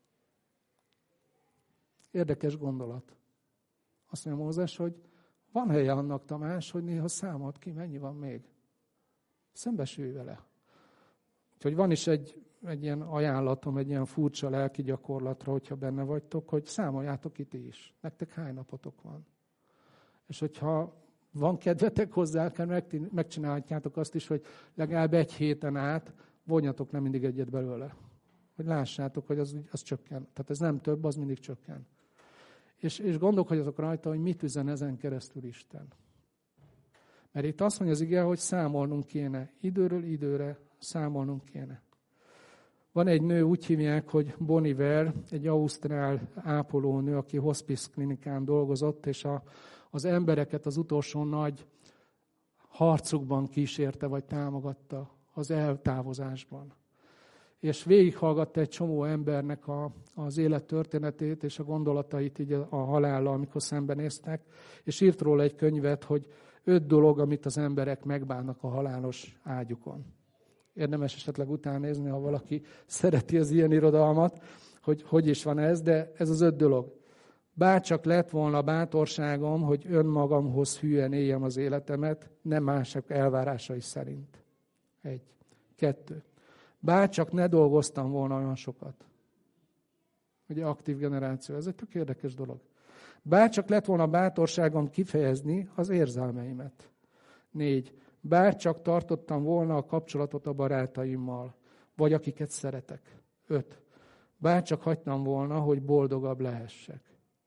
S1: Érdekes gondolat. Azt mondja Mózes, hogy van helye annak, Tamás, hogy néha számolt ki, mennyi van még. Szembesülj vele. Úgyhogy van is egy, egy ilyen ajánlatom, egy ilyen furcsa lelki gyakorlatra, hogyha benne vagytok, hogy számoljátok ki ti is. Nektek hány napotok van. És hogyha van kedvetek hozzá, akár megcsinálhatjátok azt is, hogy legalább egy héten át vonjatok nem mindig egyet belőle. Hogy lássátok, hogy az, az csökken. Tehát ez nem több, az mindig csökken. És, és gondolkodjatok rajta, hogy mit üzen ezen keresztül Isten. Mert itt azt mondja az ige, hogy számolnunk kéne. Időről időre számolnunk kéne. Van egy nő, úgy hívják, hogy Boniver, egy ausztrál ápolónő, aki hospice klinikán dolgozott, és a, az embereket az utolsó nagy harcukban kísérte, vagy támogatta az eltávozásban. És végighallgatta egy csomó embernek a, az élettörténetét és a gondolatait így a, a halállal, amikor szembenéztek, és írt róla egy könyvet, hogy öt dolog, amit az emberek megbánnak a halálos ágyukon. Érdemes esetleg utána nézni, ha valaki szereti az ilyen irodalmat, hogy hogy is van ez, de ez az öt dolog. Bárcsak lett volna bátorságom, hogy önmagamhoz hűen éljem az életemet, nem mások elvárásai szerint. Egy. Kettő. Bárcsak ne dolgoztam volna olyan sokat. Ugye aktív generáció, ez egy tök érdekes dolog. Bárcsak lett volna bátorságom kifejezni az érzelmeimet. Négy. Bárcsak tartottam volna a kapcsolatot a barátaimmal, vagy akiket szeretek. Öt. Bárcsak hagytam volna, hogy boldogabb lehessek.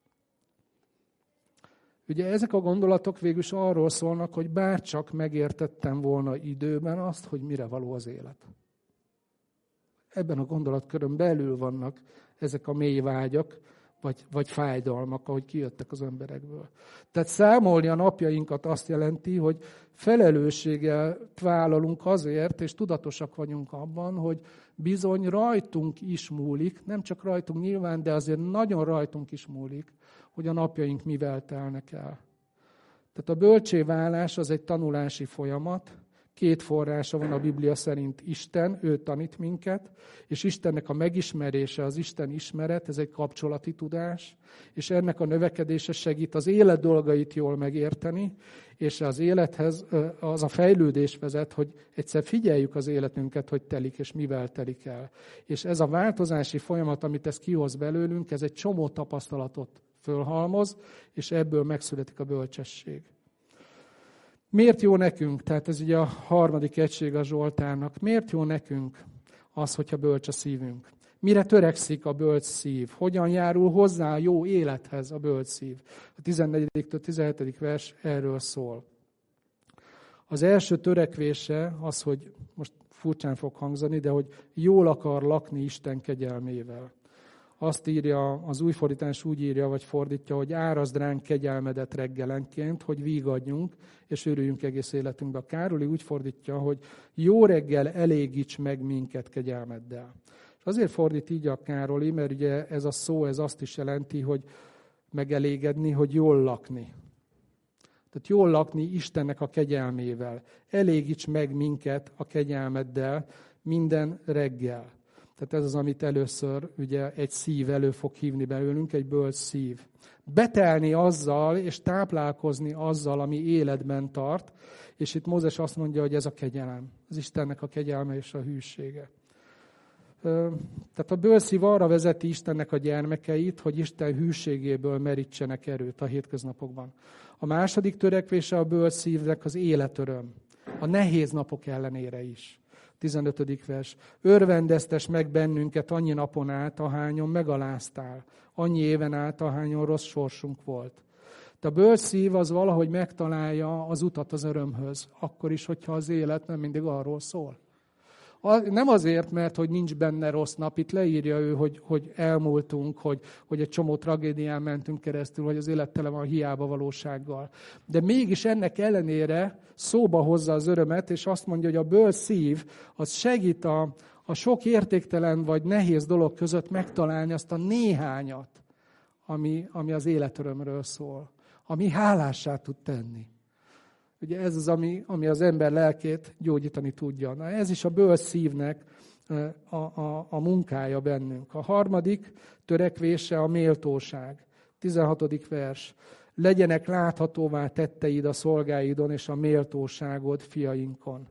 S1: Ugye ezek a gondolatok végülis arról szólnak, hogy bárcsak megértettem volna időben azt, hogy mire való az élet. Ebben a gondolatkörön belül vannak ezek a mély vágyak, vagy, vagy fájdalmak, ahogy kijöttek az emberekből. Tehát számolni a napjainkat azt jelenti, hogy felelősséggel vállalunk azért, és tudatosak vagyunk abban, hogy bizony rajtunk is múlik, nem csak rajtunk nyilván, de azért nagyon rajtunk is múlik, hogy a napjaink mivel telnek el. Tehát a bölcsé válás az egy tanulási folyamat. Két forrása van a Biblia szerint: Isten, ő tanít minket, és Istennek a megismerése, az Isten ismeret, ez egy kapcsolati tudás, és ennek a növekedése segít az élet dolgait jól megérteni, és az élethez az a fejlődés vezet, hogy egyszer figyeljük az életünket, hogy telik, és mivel telik el. És ez a változási folyamat, amit ez kihoz belőlünk, ez egy csomó tapasztalatot fölhalmoz, és ebből megszületik a bölcsesség. Miért jó nekünk? Tehát ez ugye a harmadik egység a Zsoltárnak. Miért jó nekünk az, hogyha bölcs a szívünk? Mire törekszik a bölcs szív? Hogyan járul hozzá a jó élethez a bölcs szív? A tizennegyedik tizenhetedik vers erről szól. Az első törekvése az, hogy most furcsán fog hangzani, de hogy jól akar lakni Isten kegyelmével. Azt írja, az új fordítás úgy írja, vagy fordítja, hogy árazd ránk kegyelmedet reggelenként, hogy vígadjunk, és örüljünk egész életünkbe. A Károli úgy fordítja, hogy jó reggel elégíts meg minket kegyelmeddel. És azért fordít így a Károli, mert ugye ez a szó, ez azt is jelenti, hogy megelégedni, hogy jól lakni. Tehát jól lakni Istennek a kegyelmével. Elégíts meg minket a kegyelmeddel minden reggel. Tehát ez az, amit először ugye egy szív elő fog hívni belőlünk, egy bölcs szív. Betelni azzal, és táplálkozni azzal, ami életben tart, és itt Mózes azt mondja, hogy ez a kegyelem. Az Istennek a kegyelme és a hűsége. Tehát a bölcs szív arra vezeti Istennek a gyermekeit, hogy Isten hűségéből merítsenek erőt a hétköznapokban. A második törekvése a bölcs szívnek az életöröm. A nehéz napok ellenére is. tizenötödik vers. Örvendeztes meg bennünket annyi napon át, ahányon megaláztál. Annyi éven át, ahányon rossz sorsunk volt. De a bölcs szív az valahogy megtalálja az utat az örömhöz. Akkor is, hogyha az élet nem mindig arról szól. Nem azért, mert hogy nincs benne rossz nap, itt leírja ő, hogy, hogy elmúltunk, hogy, hogy egy csomó tragédián mentünk keresztül, hogy az élet tele van hiába valósággal. De mégis ennek ellenére szóba hozza az örömet, és azt mondja, hogy a bölcs szív az segít a, a sok értéktelen vagy nehéz dolog között megtalálni azt a néhányat, ami, ami az életörömről szól, ami hálássá tud tenni. Ugye ez az, ami, ami az ember lelkét gyógyítani tudja. Na ez is a bölcs szívnek a, a, a munkája bennünk. A harmadik törekvése a méltóság. tizenhatodik vers. Legyenek láthatóvá tetteid a szolgáidon és a méltóságod fiainkon.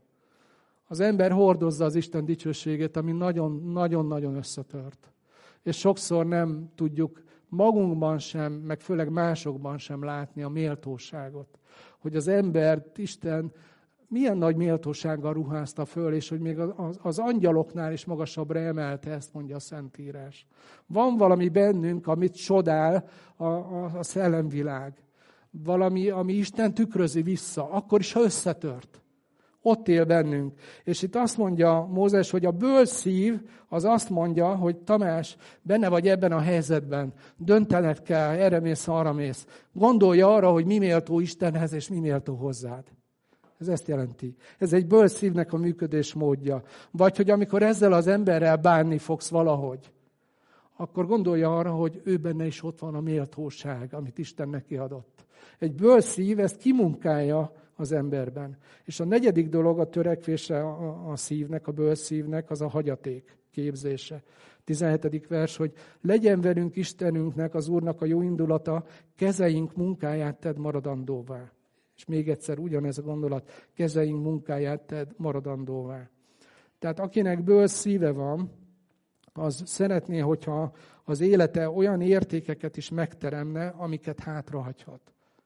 S1: Az ember hordozza az Isten dicsőségét, ami nagyon-nagyon összetört. És sokszor nem tudjuk magunkban sem, meg főleg másokban sem látni a méltóságot. Hogy az embert Isten milyen nagy méltósággal ruházta föl, és hogy még az, az angyaloknál is magasabbra emelte, ezt mondja a Szentírás. Van valami bennünk, amit csodál a, a, a szellemvilág. Valami, ami Isten tükrözi vissza, akkor is, ha összetört. Ott él bennünk. És itt azt mondja Mózes, hogy a bölcs szív az azt mondja, hogy Tamás, benne vagy ebben a helyzetben, döntened kell, erre mész, arra mész. Gondolja arra, hogy mi méltó Istenhez, és mi méltó hozzád. Ez ezt jelenti. Ez egy bölcs szívnek a működés módja. Vagy, hogy amikor ezzel az emberrel bánni fogsz valahogy, akkor gondolja arra, hogy ő benne is ott van a méltóság, amit Isten neki adott. Egy bölcs szív ezt kimunkálja az emberben. És a negyedik dolog, a törekvése a, a szívnek, a bölcs szívnek, az a hagyaték képzése. tizenhetedik vers, hogy legyen velünk Istenünknek, az Úrnak a jó indulata, kezeink munkáját tedd maradandóvá. És még egyszer ugyanez a gondolat, kezeink munkáját tedd maradandóvá. Tehát akinek bölcs szíve van, az szeretné, hogyha az élete olyan értékeket is megteremne, amiket hátrahagyhat.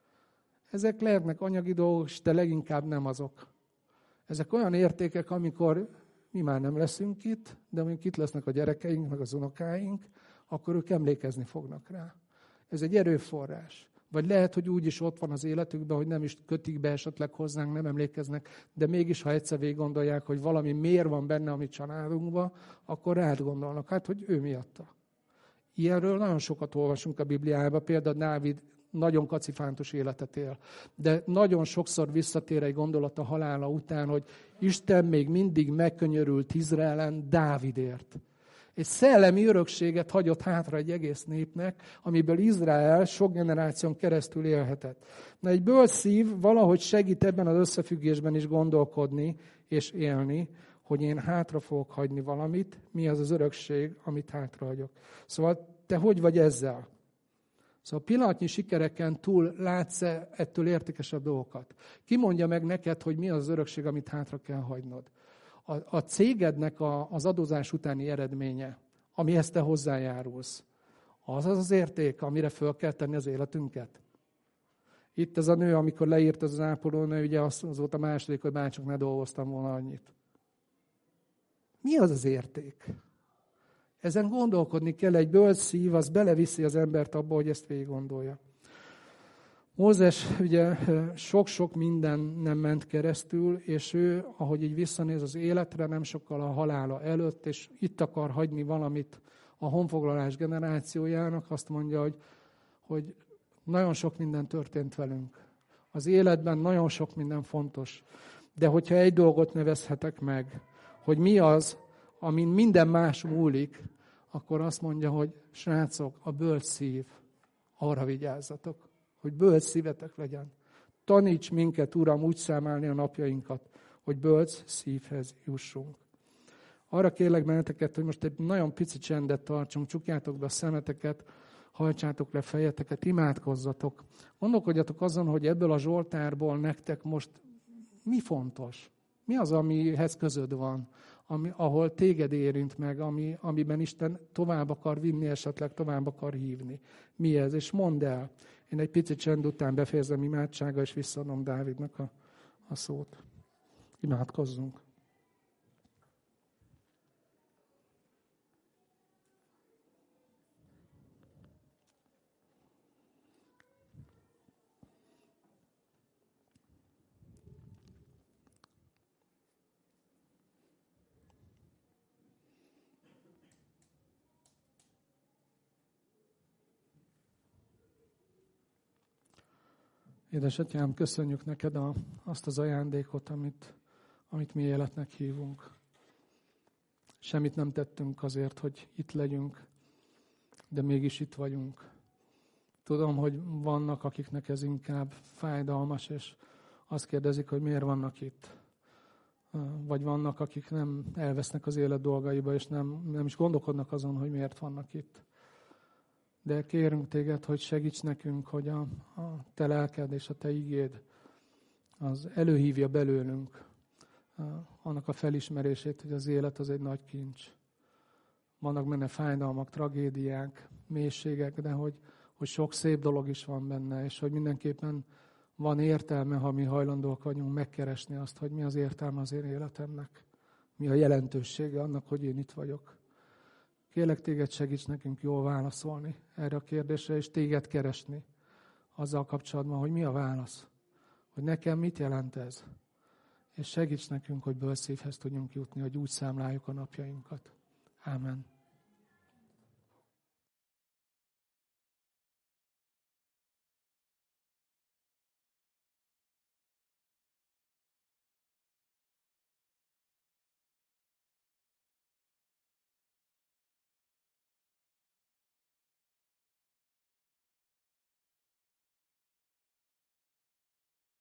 S1: Ezek lehetnek anyagi dolgok, de leginkább nem azok. Ezek olyan értékek, amikor mi már nem leszünk itt, de amikor itt lesznek a gyerekeink, meg az unokáink, akkor ők emlékezni fognak rá. Ez egy erőforrás. Vagy lehet, hogy úgy is ott van az életükben, hogy nem is kötik be esetleg hozzánk, nem emlékeznek, de mégis, ha egyszer végig gondolják, hogy valami miért van benne a mi családunkban, akkor rád gondolnak, hát, hogy ő miatta. Ilyenről nagyon sokat olvasunk a Bibliában, például Dávid nagyon kacifántos életet él. De nagyon sokszor visszatér egy gondolat a halála után, hogy Isten még mindig megkönyörült Izraelen Dávidért. Egy szellemi örökséget hagyott hátra egy egész népnek, amiből Izrael sok generáción keresztül élhetett. Na, egy bölcs szív valahogy segít ebben az összefüggésben is gondolkodni és élni, hogy én hátra fogok hagyni valamit, mi az az örökség, amit hátrahagyok. Szóval te hogy vagy ezzel? Szóval pillanatnyi sikereken túl látsz-e ettől értékesebb dolgokat? Ki mondja meg neked, hogy mi az az örökség, amit hátra kell hagynod? A, a cégednek a, az adózás utáni eredménye, amihez te hozzájárulsz, az az az érték, amire föl kell tenni az életünket. Itt ez a nő, amikor leírt az ápolónő, ugye az, az volt a második, hogy bárcsak ne dolgoztam volna annyit. Mi az az érték? Ezen gondolkodni kell, egy bölcs szív, az beleviszi az embert abba, hogy ezt végig gondolja. Mózes ugye sok-sok minden nem ment keresztül, és ő, ahogy így visszanéz az életre, nem sokkal a halála előtt, és itt akar hagyni valamit a honfoglalás generációjának, azt mondja, hogy, hogy nagyon sok minden történt velünk. Az életben nagyon sok minden fontos. De hogyha egy dolgot nevezhetek meg, hogy mi az, amin minden más múlik, akkor azt mondja, hogy srácok, a bölcs szív, arra vigyázzatok, hogy bölcs szívetek legyen. Taníts minket, Uram, úgy számálni a napjainkat, hogy bölcs szívhez jussunk. Arra kérlek benneteket, hogy most egy nagyon pici csendet tartsunk, csukjátok be a szemeteket, hajtsátok le fejeteket, imádkozzatok. Gondolkodjatok azon, hogy ebből a Zsoltárból nektek most mi fontos? Mi az, amihez közöd van? Ami, ahol téged érint meg, ami, amiben Isten tovább akar vinni, esetleg tovább akar hívni. Mi ez? És mondd el. Én egy pici csend után befejezem imádsága, és visszaadom Dávidnak a, a szót. Imádkozzunk. Édesatyám, köszönjük neked a, azt az ajándékot, amit, amit mi életnek hívunk. Semmit nem tettünk azért, hogy itt legyünk, de mégis itt vagyunk. Tudom, hogy vannak, akiknek ez inkább fájdalmas, és azt kérdezik, hogy miért vannak itt. Vagy vannak, akik nem elvesznek az élet dolgaiba, és nem, nem is gondolkodnak azon, hogy miért vannak itt. De kérünk téged, hogy segíts nekünk, hogy a, a te lelked és a te igéd az előhívja belőlünk a, annak a felismerését, hogy az élet az egy nagy kincs. Vannak benne fájdalmak, tragédiák, mélységek, de hogy, hogy sok szép dolog is van benne, és hogy mindenképpen van értelme, ha mi hajlandóak vagyunk megkeresni azt, hogy mi az értelme az én életemnek. Mi a jelentősége annak, hogy én itt vagyok. Kérlek téged, segíts nekünk jól válaszolni erre a kérdésre, és téged keresni azzal kapcsolatban, hogy mi a válasz. Hogy nekem mit jelent ez. És segíts nekünk, hogy bölcs szívhez tudjunk jutni, hogy úgy számláljuk a napjainkat. Ámen.